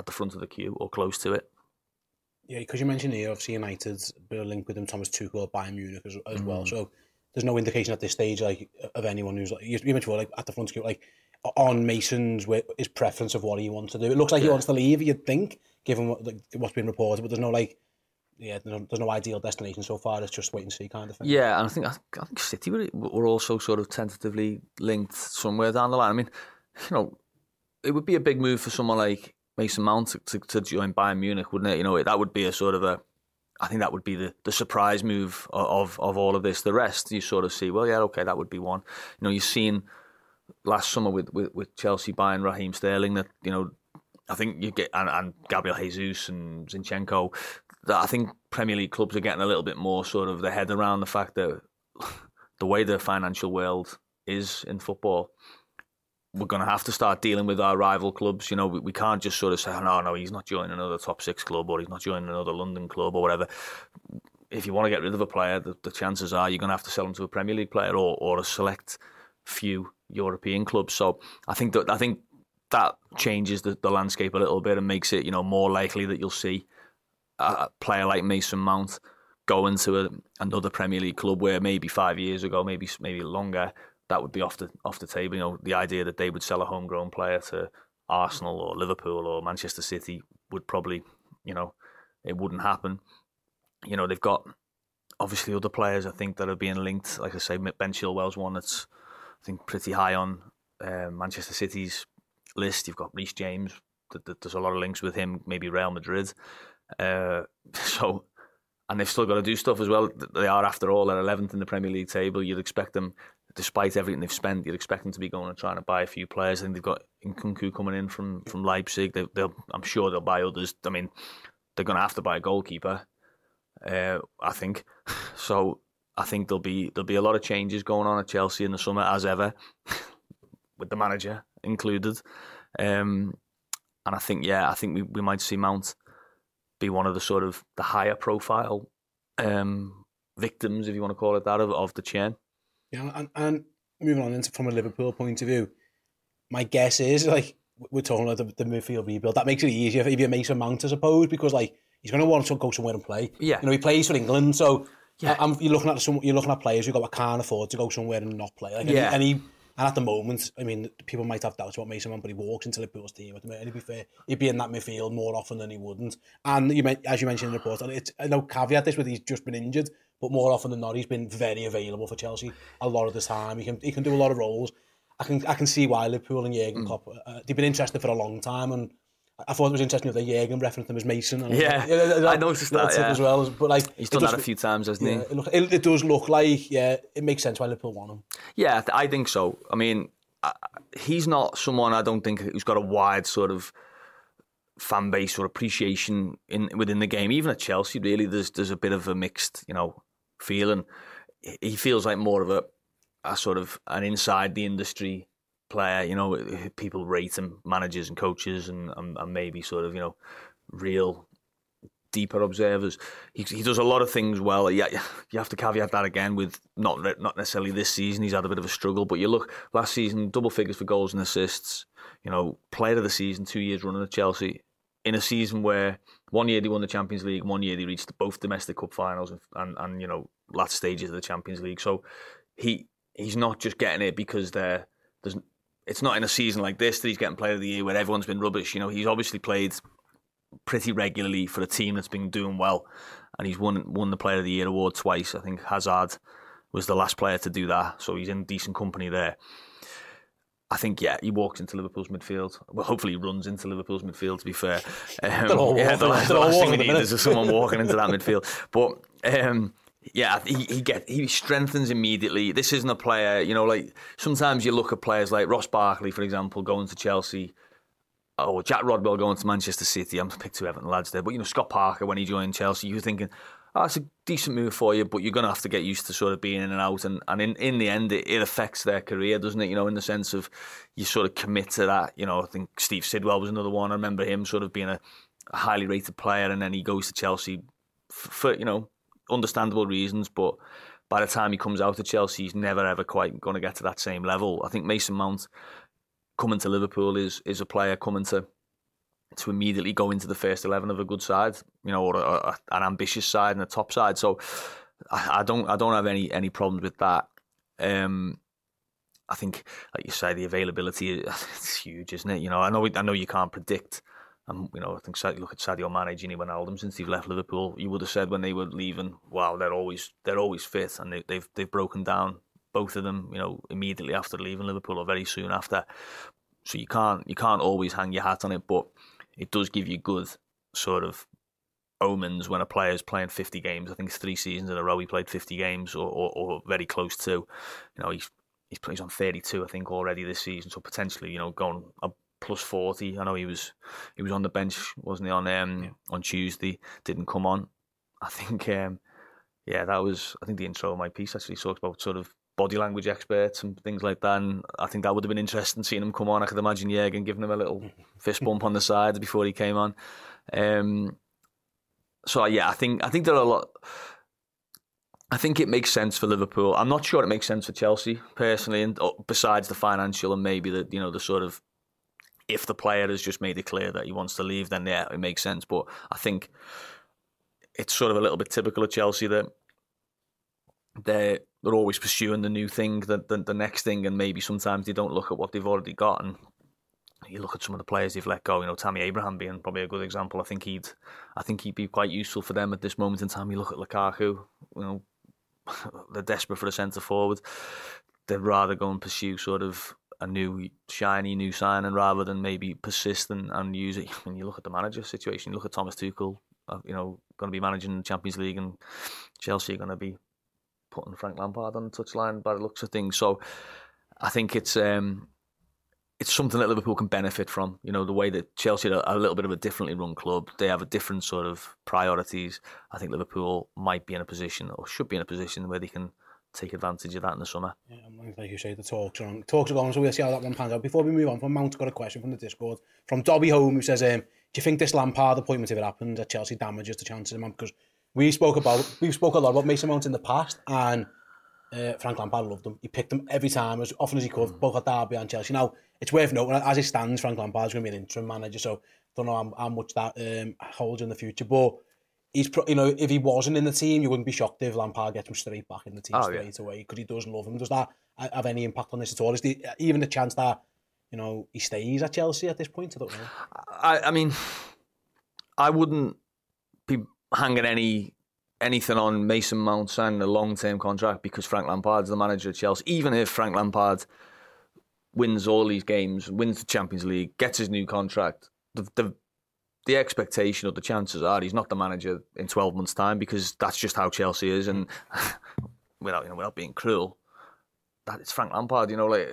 the front of the queue or close to it. Yeah, because you mentioned here, obviously United's been a link with him, Thomas Tuchel, Bayern Munich as well. So there's no indication at this stage like of anyone who's like you mentioned like at the front of the queue, like on Mason's his preference of what he wants to do. It looks like he wants to leave, you'd think, given what's been reported, but there's no like. Yeah, there's no ideal destination so far. It's just wait and see kind of thing. Yeah, and I think City were also sort of tentatively linked somewhere down the line. I mean, you know, it would be a big move for someone like Mason Mount to join Bayern Munich, wouldn't it? You know, that would be I think that would be the surprise move of all of this. The rest, you sort of see, well, yeah, okay, that would be one. You know, you've seen last summer with Chelsea buying Raheem Sterling that, you know, I think you get, and Gabriel Jesus and Zinchenko, that I think Premier League clubs are getting a little bit more sort of their head around the fact that the way the financial world is in football, we're going to have to start dealing with our rival clubs. You know, we can't just sort of say, no, he's not joining another top 6 club or he's not joining another London club or whatever. If you want to get rid of a player, the chances are you're going to have to sell him to a Premier League player or a select few European clubs. So I think that changes the landscape a little bit and makes it, you know, more likely that you'll see a player like Mason Mount go into another Premier League club where maybe 5 years ago, maybe longer, that would be off the table. You know, the idea that they would sell a homegrown player to Arsenal or Liverpool or Manchester City would probably, you know, it wouldn't happen. You know, they've got obviously other players I think that are being linked. Like I say, Ben Chilwell's one that's I think pretty high on Manchester City's list. You've got Reece James. There's a lot of links with him. Maybe Real Madrid. So, and they've still got to do stuff as well. They are, after all, at 11th in the Premier League table. You'd expect them, despite everything they've spent, you'd expect them to be going and trying to buy a few players. I think they've got Nkunku coming in from Leipzig. I'm sure they'll buy others. I mean, they're going to have to buy a goalkeeper, I think. So I think there'll be a lot of changes going on at Chelsea in the summer, as ever, with the manager included. And I think we might see Mount be one of the sort of the higher profile victims, if you want to call it that, of the chain. Yeah, and moving on into from a Liverpool point of view, my guess is like we're talking about the midfield rebuild. That makes it easier if you're Mason Mount, I suppose, because like he's going to want to go somewhere and play. Yeah, you know, he plays for England, so you're looking at players who can't afford to go somewhere and not play. Like, and at the moment, I mean, people might have doubts about Mason Mount, but he walks into Liverpool's team at the minute. And to be fair, he'd be in that midfield more often than he wouldn't. And as you mentioned in the report, I know caveat this with he's just been injured, but more often than not, he's been very available for Chelsea a lot of the time. He can do a lot of roles. I can see why Liverpool and Jurgen Klopp they've been interested for a long time, and I thought it was interesting that Jurgen referenced him as Mason. And I noticed that as well. But like he's done that a few times, hasn't he? It does look like it makes sense why Liverpool want him. Yeah, I think so. I mean, he's not someone I don't think who's got a wide sort of fan base or appreciation within the game. Even at Chelsea, really, there's a bit of a mixed, you know, feeling. He feels like more of a sort of an inside the industry player. You know, people rate him, managers and coaches, and maybe sort of, you know, real deeper observers. He does a lot of things well. Yeah, you have to caveat that again with not necessarily this season. He's had a bit of a struggle, but you look last season, double figures for goals and assists. You know, player of the season, 2 years running at Chelsea, in a season where 1 year they won the Champions League, 1 year they reached both domestic cup finals and you know, last stages of the Champions League. So he's not just getting it because it's not in a season like this that he's getting player of the year where everyone's been rubbish. You know, he's obviously played pretty regularly for a team that's been doing well, and he's won the Player of the Year award twice. I think Hazard was the last player to do that, so he's in decent company there. I think, he walks into Liverpool's midfield. Well, hopefully he runs into Liverpool's midfield, to be fair. The last thing we need is someone walking into that midfield. But he strengthens immediately. This isn't a player, you know, like sometimes you look at players like Ross Barkley, for example, going to Chelsea. Oh, Jack Rodwell going to Manchester City. I'm picked 2 Everton lads there. But, you know, Scott Parker, when he joined Chelsea, you were thinking, it's a decent move for you, but you're going to have to get used to sort of being in and out. And in the end, it affects their career, doesn't it? You know, in the sense of you sort of commit to that. You know, I think Steve Sidwell was another one. I remember him sort of being a highly rated player, and then he goes to Chelsea for, you know, understandable reasons. But by the time he comes out of Chelsea, he's never, ever quite going to get to that same level. I think Mason Mount coming to Liverpool is a player coming to to immediately go into the first 11 of a good side, you know, or an ambitious side and a top side. So I don't have any problems with that. I think, like you say, the availability is huge, isn't it? You know, I know you can't predict. You know, I think look at Sadio Mane, Gini Wijnaldum since they've left Liverpool. You would have said when they were leaving, wow, they're always fit, and they've broken down, both of them, you know, immediately after leaving Liverpool or very soon after. So you can't always hang your hat on it, but it does give you good sort of omens when a player's playing 50 games. I think it's 3 seasons in a row he played 50 games or very close to. You know, he's on 32, I think, already this season. So potentially, you know, going up plus 40. I know he was on the bench, wasn't he, on Tuesday? Didn't come on. I think, that was. I think the intro of my piece actually talked about sort of body language experts and things like that. And I think that would have been interesting seeing him come on. I could imagine Jürgen giving him a little fist bump on the side before he came on. So yeah, I think there are a lot. I think it makes sense for Liverpool. I'm not sure it makes sense for Chelsea personally, and besides the financial and maybe the sort of, if the player has just made it clear that he wants to leave, then yeah, it makes sense. But I think it's sort of a little bit typical of Chelsea that they're always pursuing the new thing, the next thing, and maybe sometimes they don't look at what they've already got. And you look at some of the players they've let go. You know, Tammy Abraham being probably a good example. I think he'd be quite useful for them at this moment in time. You look at Lukaku. You know, they're desperate for a centre forward. They'd rather go and pursue sort of a new shiny new signing rather than maybe persist and use it. When you look at the manager situation, you look at Thomas Tuchel, you know, going to be managing the Champions League, and Chelsea are going to be putting Frank Lampard on the touchline by the looks of things. So I think it's something that Liverpool can benefit from. You know, the way that Chelsea are a little bit of a differently run club. They have a different sort of priorities. I think Liverpool might be in a position, or should be in a position, where they can take advantage of that in the summer. Yeah, like you say, the talks are going, so we'll see how that one pans out. Before we move on, Mount got a question from the Discord from Dobby Home, who says, do you think this Lampard appointment, if it happened at Chelsea, damages the chances of him? Because we spoke a lot about Mason Mount in the past, and Frank Lampard loved him. He picked him every time, as often as he could, both at Derby and Chelsea. Now, it's worth noting, as it stands, Frank Lampard's going to be an interim manager, so don't know how much that holds in the future. But he's, you know, if he wasn't in the team, you wouldn't be shocked if Lampard gets him straight back in the team straight away, because he does love him. Does that have any impact on this at all? Is there even a chance that, you know, he stays at Chelsea at this point? I don't know. I mean, I wouldn't be hanging anything on Mason Mount signing a long-term contract because Frank Lampard's the manager of Chelsea. Even if Frank Lampard wins all these games, wins the Champions League, gets his new contract, the expectation or the chances are he's not the manager in 12 months' time, because that's just how Chelsea is. And without being cruel, that it's Frank Lampard. You know, like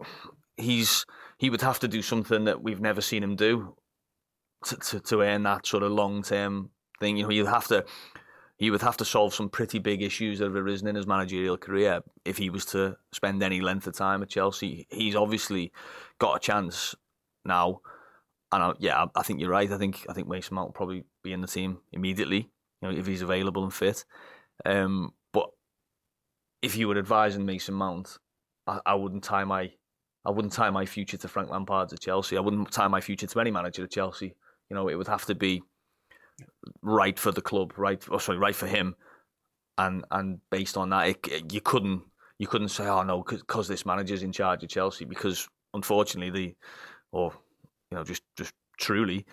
he would have to do something that we've never seen him do to earn that sort of long-term thing. You know, he would have to solve some pretty big issues that have arisen in his managerial career if he was to spend any length of time at Chelsea. He's obviously got a chance now, and I think you're right. I think Mason Mount will probably be in the team immediately, you know, if he's available and fit. But if you were advising Mason Mount, I wouldn't tie my future to Frank Lampard at Chelsea. I wouldn't tie my future to any manager at Chelsea. You know, it would have to be right for the club, right for him, and based on that, you couldn't say, oh no, because this manager's in charge of Chelsea, because unfortunately just truly,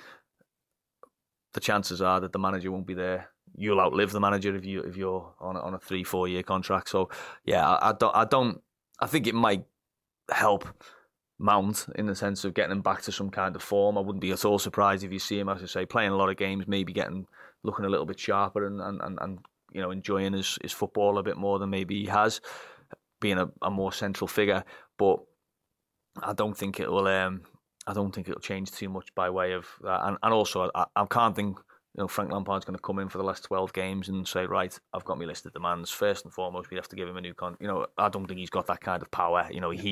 the chances are that the manager won't be there. You'll outlive the manager if you're on a 3-4 year contract. So yeah, I think it might help Mount in the sense of getting him back to some kind of form. I wouldn't be at all surprised if you see him, as I say, playing a lot of games, maybe looking a little bit sharper and you know, enjoying his football a bit more than maybe he has, being a more central figure. But I don't think it will. I don't think it'll change too much by way of that. And also, I can't think, you know, Frank Lampard's going to come in for the last 12 games and say, right, I've got my list of demands. First and foremost, we have to give him a new contract. You know, I don't think he's got that kind of power. You know,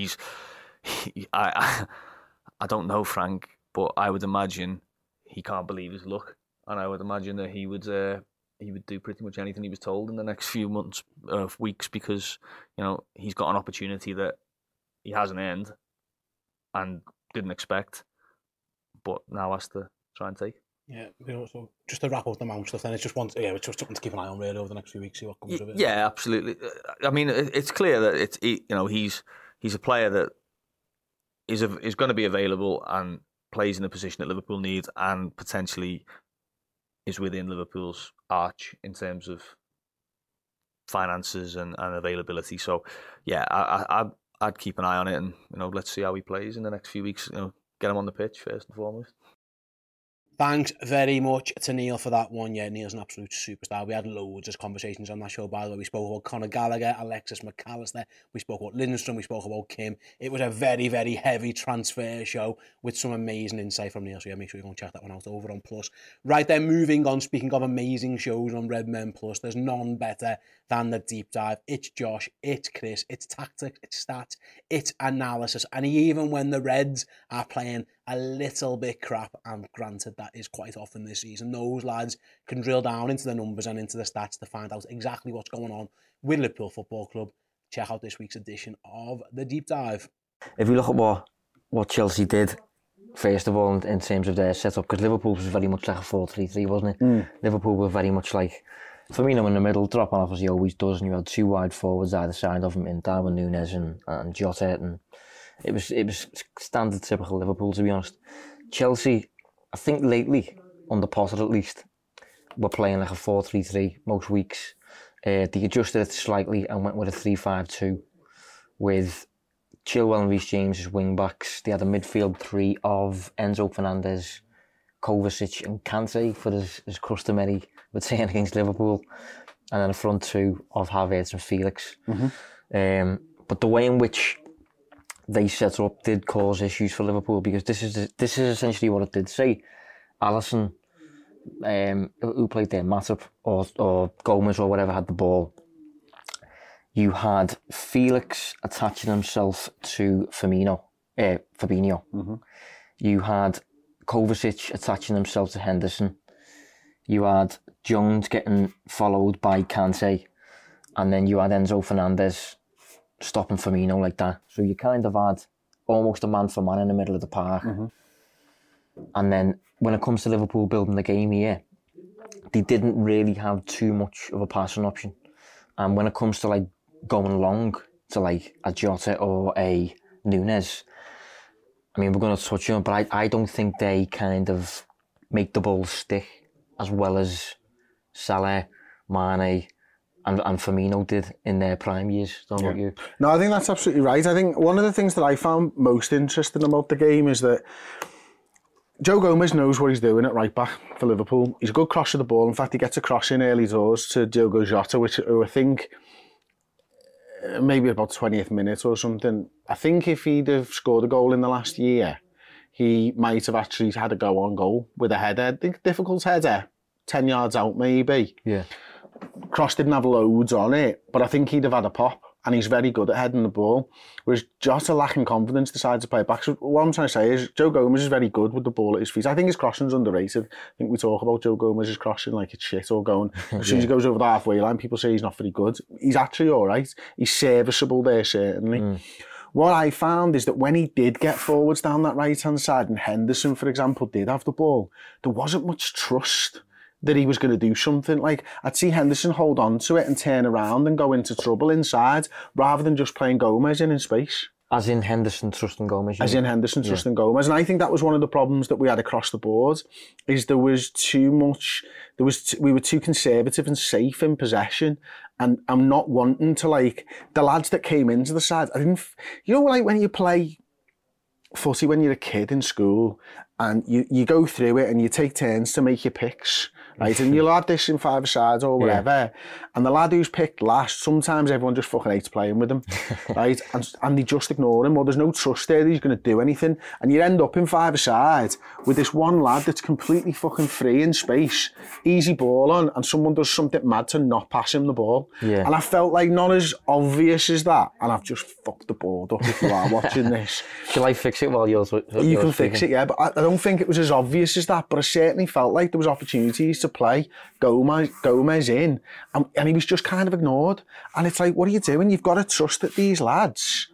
I don't know Frank, but I would imagine he can't believe his luck, and I would imagine that he would do pretty much anything he was told in the next few months, weeks, because, you know, he's got an opportunity that he hasn't earned and didn't expect, but now has to try and take. Yeah, so just to wrap up the Mount stuff, then it's just something to keep an eye on really over the next few weeks, see what comes of it. Yeah, absolutely. I mean, it's clear that he's a player that is going to be available and plays in the position that Liverpool needs, and potentially is within Liverpool's arch in terms of finances and availability. So, yeah, I'd keep an eye on it, and let's see how he plays in the next few weeks. Get him on the pitch first and foremost. Thanks very much to Neil for that one. Yeah, Neil's an absolute superstar. We had loads of conversations on that show, by the way. We spoke about Conor Gallagher, Alexis McAllister. We spoke about Lindstrom. We spoke about Kim. It was a very, very heavy transfer show with some amazing insight from Neil. So yeah, make sure you go and check that one out over on Plus. Right then, moving on, speaking of amazing shows on Red Men Plus, there's none better than the Deep Dive. It's Josh, it's Chris, it's tactics, it's stats, it's analysis. And even when the Reds are playing a little bit crap, and granted that is quite often this season, those lads can drill down into the numbers and into the stats to find out exactly what's going on with Liverpool Football Club. Check out this week's edition of the Deep Dive. If you look at what Chelsea did, first of all, in terms of their setup, because Liverpool was very much like a 4-3-3, wasn't it? Liverpool were very much like Firmino in the middle, dropping off as he always does, and you had two wide forwards either side of him in Darwin Núñez and Jota, and it was standard typical Liverpool, to be honest. Chelsea, I think lately, under Potter at least, were playing like a 4-3-3 most weeks. They adjusted it slightly and went with a 3-5-2 with Chilwell and Reece James as wing backs. They had a midfield three of Enzo Fernandez, Kovacic and Kante for his customary return against Liverpool, and then a front two of Havertz and Felix. But the way in which they set up did cause issues for Liverpool, because this is essentially what it did. Say Alisson, who played there, Matip or Gomez or whatever had the ball. You had Felix attaching himself to Fabinho. You had Kovacic attaching himself to Henderson. You had Jones getting followed by Kante, and then you had Enzo Fernandez stopping Firmino like that. So you kind of had almost a man for man in the middle of the park. And then when it comes to Liverpool building the game here, they didn't really have too much of a passing option. And when it comes to like going long to like a Jota or a Núñez, I mean, we're going to touch on it, but I don't think they kind of make the ball stick as well as Salah, Mane and Firmino did in their prime years. Don't know about you. No, I think that's absolutely right. I think one of the things that I found most interesting about the game is that Joe Gomez knows what he's doing at right back for Liverpool. He's a good crosser of the ball. In fact, he gets a cross in early doors to Diogo Jota, who I think maybe about 20th minute or something. I think if he'd have scored a goal in the last year, he might have actually had a go on goal with a header. I think difficult header, 10 yards out maybe. Yeah. Cross didn't have loads on it, but I think he'd have had a pop, and he's very good at heading the ball. Whereas Jota, lacking confidence, decided to play it back. So what I'm trying to say is Joe Gomez is very good with the ball at his feet. I think his crossing's underrated. I think we talk about Joe Gomez's crossing like it's shit or going. As soon as he goes over the halfway line, people say he's not very good. He's actually all right. He's serviceable there, certainly. What I found is that when he did get forwards down that right-hand side, and Henderson, for example, did have the ball, there wasn't much trust that he was going to do something. Like, I'd see Henderson hold on to it and turn around and go into trouble inside, rather than just playing Gomez in space. As in Henderson trusting Gomez. As in Henderson trusting Gomez. And I think that was one of the problems that we had across the board, is there was too much, we were too conservative and safe in possession, and I'm not wanting to, like, the lads that came into the side, you know, like when you play footy when you're a kid in school, and you go through it and you take turns to make your picks, right? And you'll have this in five-a-side or whatever. And the lad who's picked last, sometimes everyone just fucking hates playing with him, right? And they just ignore him. Well, there's no trust there that he's going to do anything. And you end up in five-a-side with this one lad that's completely fucking free in space, easy ball on, and someone does something mad to not pass him the ball. Yeah. And I felt like not as obvious as that. And I've just fucked the board up if you are watching this. Shall I fix it while you're You can fix it, yeah, but I don't think it was as obvious as that, but I certainly felt like there was opportunities to play Gomez in, and he was just kind of ignored. And it's like, what are you doing? You've got to trust that these lads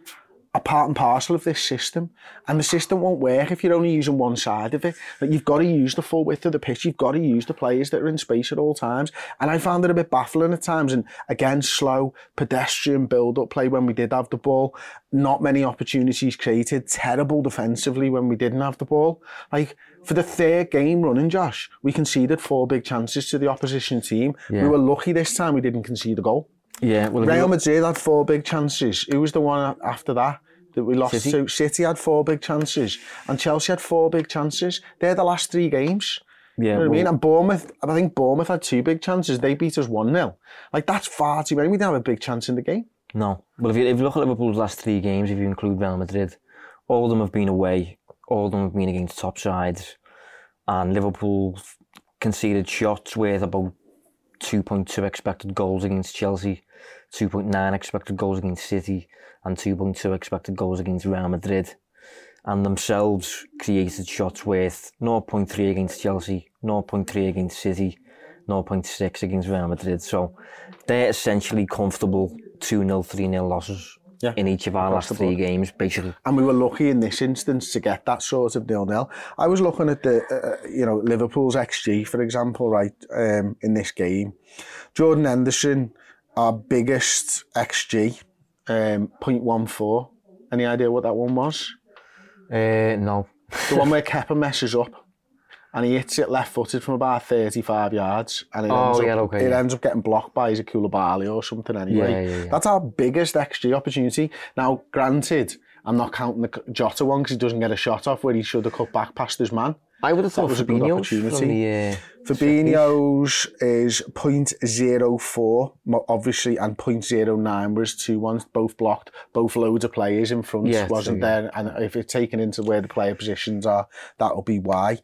a part and parcel of this system, and the system won't work if you're only using one side of it. Like, you've got to use the full width of the pitch, you've got to use the players that are in space at all times, and I found it a bit baffling at times, and again, slow, pedestrian build-up play when we did have the ball, not many opportunities created, terrible defensively when we didn't have the ball. Like, for the third game running, Josh, we conceded 4 big chances to the opposition team. Yeah. We were lucky this time we didn't concede a goal. Yeah, well, Real Madrid had 4 big chances. Who was the one after that we lost to? City had 4 big chances, and Chelsea had 4 big chances. They're the last 3 games. Yeah, you know what I mean? And Bournemouth, I think Bournemouth had 2 big chances. They beat us 1-0. Like, that's far too many. We didn't have a big chance in the game. No. Well, if you look at Liverpool's last 3 games, if you include Real Madrid, all of them have been away. All of them have been against top sides. And Liverpool conceded shots worth about 2.2 expected goals against Chelsea, 2.9 expected goals against City, and 2.2 expected goals against Real Madrid. And themselves created shots worth 0.3 against Chelsea, 0.3 against City, 0.6 against Real Madrid. So they're essentially comfortable 2-0, 3-0 losses in each of our last 3 games, basically. And we were lucky in this instance to get that sort of 0-0. I was looking at the, Liverpool's XG, for example, right, in this game. Jordan Henderson, our biggest XG, 0.14. Any idea what that one was? No. The one where Kepa messes up and he hits it left-footed from about 35 yards, and it ends up getting blocked by Koulibaly or something anyway. Yeah. That's our biggest XG opportunity. Now, granted, I'm not counting the Jota one because he doesn't get a shot off where he should have cut back past his man. I would have thought Fabinho's Fabinho's is 0.04, obviously, and 0.09 was 2-1, both blocked, both loads of players in front, wasn't there? And if it's taken into where the player positions are, that'll be why.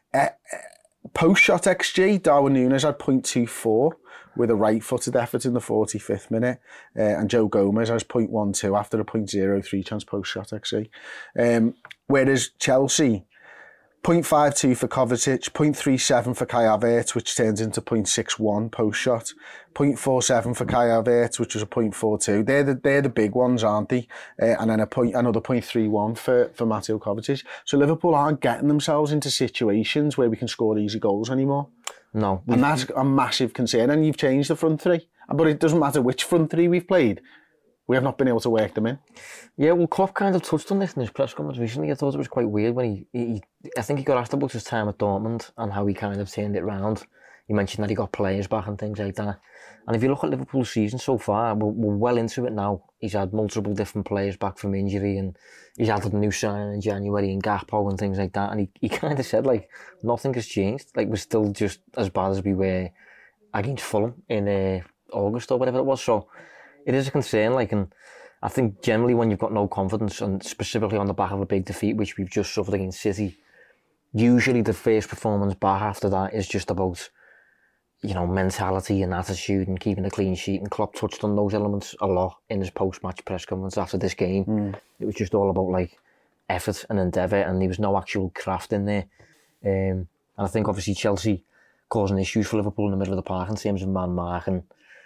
Post-shot XG, Darwin Núñez had 0.24 with a right-footed effort in the 45th minute, and Joe Gomez has 0.12 after a 0.03 chance post-shot XG. Whereas Chelsea, 0.52 for Kovacic, 0.37 for Kai Havertz, which turns into 0.61 post-shot, 0.47 for Kai Havertz, which was a 0.42. They're the big ones, aren't they? And then another 0.31 for Mateo Kovacic. So Liverpool aren't getting themselves into situations where we can score easy goals anymore. No. And that's a massive concern. And you've changed the front 3. But it doesn't matter which front 3 we've played. We have not been able to work them in. Yeah, well, Klopp kind of touched on this in his press conference recently. I thought it was quite weird when I think he got asked about his time at Dortmund and how he kind of turned it round. He mentioned that he got players back and things like that. And if you look at Liverpool's season so far, we're well into it now. He's had multiple different players back from injury, and he's added a new signing in January in Gakpo and things like that. And he kind of said, like, nothing has changed. Like, we're still just as bad as we were against Fulham in August or whatever it was. So it is a concern, like, and I think generally when you've got no confidence, and specifically on the back of a big defeat, which we've just suffered against City, usually the first performance back after that is just about, mentality and attitude and keeping a clean sheet. And Klopp touched on those elements a lot in his post-match press conference after this game. It was just all about, like, effort and endeavour, and there was no actual craft in there. And I think obviously Chelsea causing issues for Liverpool in the middle of the park in terms of man marking.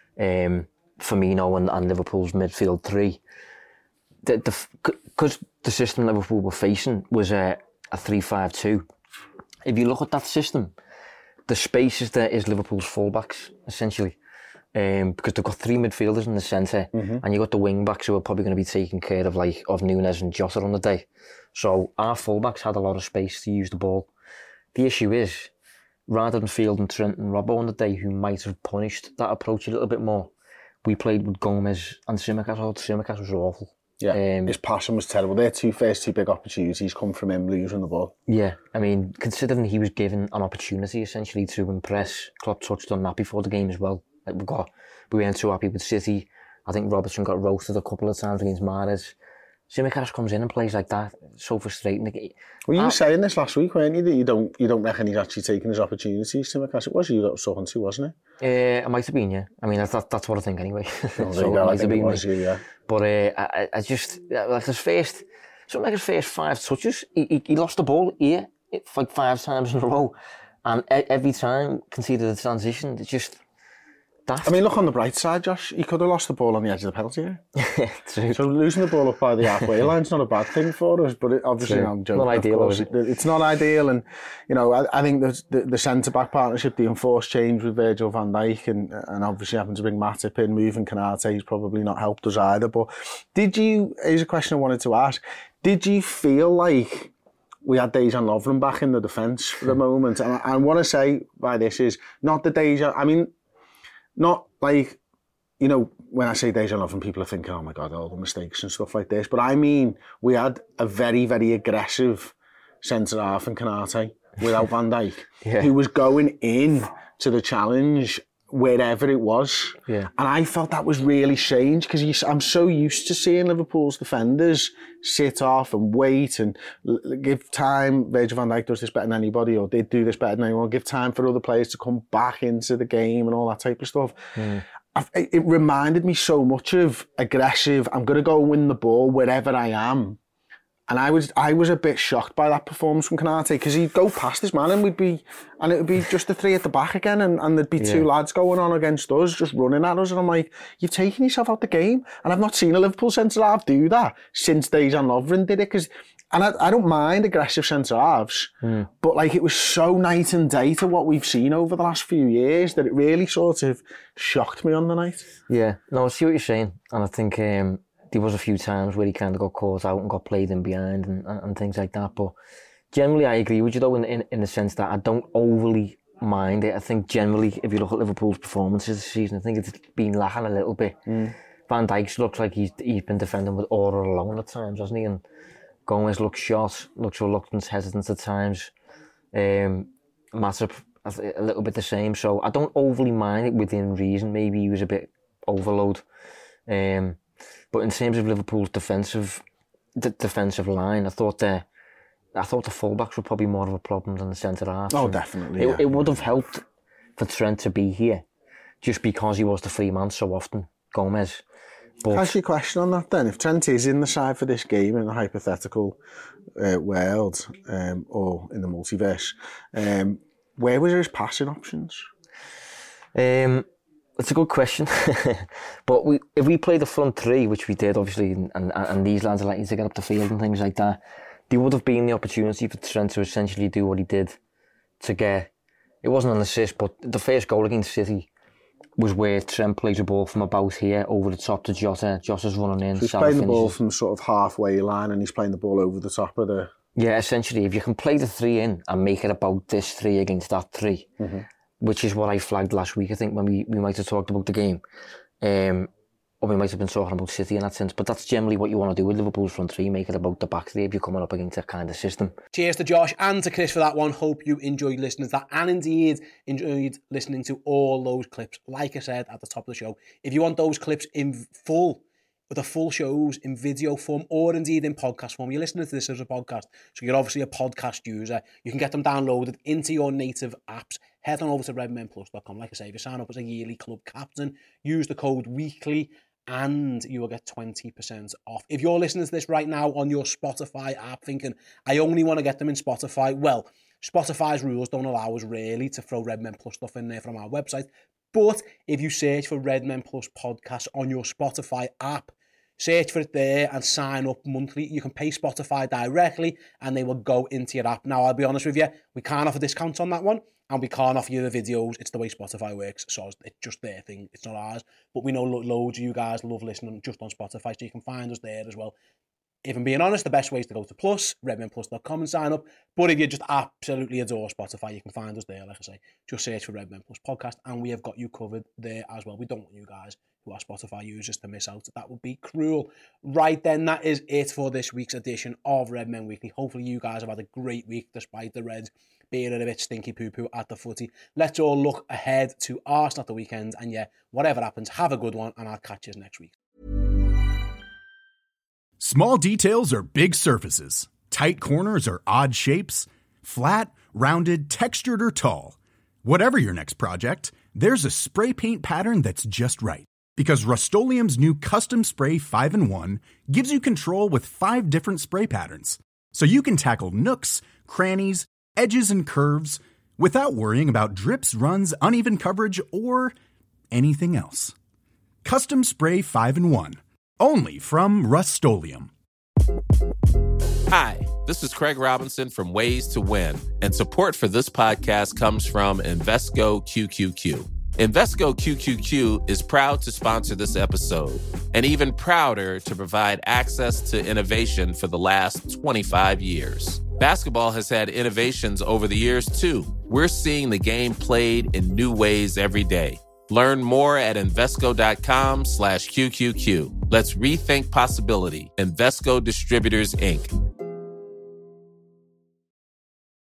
Firmino and Liverpool's midfield 3. Because the system Liverpool were facing was a 3-5-2. If you look at that system, the space is Liverpool's fullbacks, essentially. Because they've got 3 midfielders in the centre, and you've got the wing-backs who are probably going to be taking care of Núñez and Jota on the day. So our fullbacks had a lot of space to use the ball. The issue is, rather than fielding Trent and Robbo on the day, who might have punished that approach a little bit more, we played with Gomez and Tsimikas. Tsimikas was awful. Yeah, his passing was terrible. Their first two big opportunities come from him losing the ball. Yeah, I mean, considering he was given an opportunity essentially to impress, Klopp touched on that before the game as well. Like we weren't too happy with City. I think Robertson got roasted a couple of times against Mahrez. Tsimikas comes in and plays like that. It's so frustrating. Well, you were saying this last week, weren't you, that you don't reckon he's actually taking his opportunities, Tsimikas? It was you that was talking to, wasn't it? It might have been, yeah. I mean, that's what I think anyway. Oh, so it might have been, it was you, yeah. But I just, like his first 5 touches, he lost the ball here like 5 times in a row. And every time conceded a transition, it's just, I mean, look on the bright side, Josh. He could have lost the ball on the edge of the penalty area. True. So losing the ball up by the halfway line's not a bad thing for us, but obviously I'm joking. Not ideal, is it? It's not ideal, and I think the centre-back partnership, the enforced change with Virgil van Dijk and obviously having to bring Matip in, moving Konate, has probably not helped us either. But here's a question I wanted to ask, did you feel like we had Dejan Lovren back in the defence for the moment? And I want to say by this is not the Dejan, I mean, not like, when I say Dejan Lovren, people are thinking, oh my God, all the mistakes and stuff like this. But I mean, we had a very, very aggressive centre-half in Konate without Van Dijk, who was going in to the challenge wherever it was. Yeah. And I felt that was really strange because I'm so used to seeing Liverpool's defenders sit off and wait and give time. Virgil van Dijk does this better than anybody, or did do this better than anyone. Give time for other players to come back into the game and all that type of stuff. It reminded me so much of aggressive, I'm going to go win the ball wherever I am. And I was a bit shocked by that performance from Konate because he'd go past his man and it would be just the three at the back again and there'd be two lads going on against us, just running at us. And I'm like, you've taken yourself out the game. And I've not seen a Liverpool centre-half do that since Dejan Lovren did it. And I don't mind aggressive centre-halves, but like it was so night and day to what we've seen over the last few years that it really sort of shocked me on the night. Yeah, no, I see what you're saying. And I think there was a few times where he kind of got caught out and got played in behind and things like that. But generally, I agree with you, though, in the sense that I don't overly mind it. I think generally, if you look at Liverpool's performances this season, I think it's been lacking a little bit. Van Dijk looks like he's been defending with order alone at times, hasn't he? And Gomez looks shot, looks reluctant, hesitant at times. Matip, a little bit the same. So I don't overly mind it within reason. Maybe he was a bit overload. But in terms of Liverpool's defensive line, I thought the fullbacks were probably more of a problem than the centre half. Oh, definitely. It would have helped for Trent to be here, just because he was the free man so often, Gomez. Can I ask you a question on that then? If Trent is in the side for this game in a hypothetical world or in the multiverse, where were his passing options? It's a good question. But if we play the front three, which we did obviously, and these lads are likely to get up the field and things like that, there would have been the opportunity for Trent to essentially do what he did to get, it wasn't an assist, but the first goal against City was where Trent plays a ball from about here over the top to Jota. Jota's running in. So he's playing the ball from sort of halfway line and he's playing the ball over the top of the... Yeah, essentially, if you can play the three in and make it about this three against that three, which is what I flagged last week, I think, when we might have talked about the game. Or we might have been talking about City in that sense, but that's generally what you want to do with Liverpool's front three, make it about the back three if you're coming up against that kind of system. Cheers to Josh and to Chris for that one. Hope you enjoyed listening to that and indeed enjoyed listening to all those clips. Like I said at the top of the show, if you want those clips in full, with the full shows in video form or indeed in podcast form, you're listening to this as a podcast, so you're obviously a podcast user, you can get them downloaded into your native apps. Head on over to redmenplus.com. Like I say, if you sign up as a yearly club captain, use the code WEEKLY and you will get 20% off. If you're listening to this right now on your Spotify app thinking, I only want to get them in Spotify, well, Spotify's rules don't allow us really to throw Red Men Plus stuff in there from our website. But if you search for Red Men Plus podcast on your Spotify app, search for it there and sign up monthly. You can pay Spotify directly and they will go into your app. Now, I'll be honest with you, we can't offer discounts on that one and we can't offer you the videos. It's the way Spotify works, so it's just their thing. It's not ours. But we know loads of you guys love listening just on Spotify, so you can find us there as well. If I'm being honest, the best way is to go to Plus, redmenplus.com and sign up. But if you just absolutely adore Spotify, you can find us there, like I say. Just search for Red Men Plus podcast, and we have got you covered there as well. We don't want you guys who are Spotify users to miss out. That would be cruel. Right then, that is it for this week's edition of Red Men Weekly. Hopefully you guys have had a great week despite the Reds being a bit stinky poo-poo at the footy. Let's all look ahead to Arsenal at the weekend. And yeah, whatever happens, have a good one, and I'll catch you next week. Small details are big surfaces. Tight corners are odd shapes. Flat, rounded, textured, or tall. Whatever your next project, there's a spray paint pattern that's just right. Because Rust-Oleum's new Custom Spray 5-in-1 gives you control with 5 different spray patterns. So you can tackle nooks, crannies, edges, and curves without worrying about drips, runs, uneven coverage, or anything else. Custom Spray 5-in-1. Only from Rust-Oleum. Hi, this is Craig Robinson from Ways to Win, and support for this podcast comes from Invesco QQQ. Invesco QQQ is proud to sponsor this episode, and even prouder to provide access to innovation for the last 25 years. Basketball has had innovations over the years, too. We're seeing the game played in new ways every day. Learn more at Invesco.com/QQQ. Let's rethink possibility. Invesco Distributors, Inc.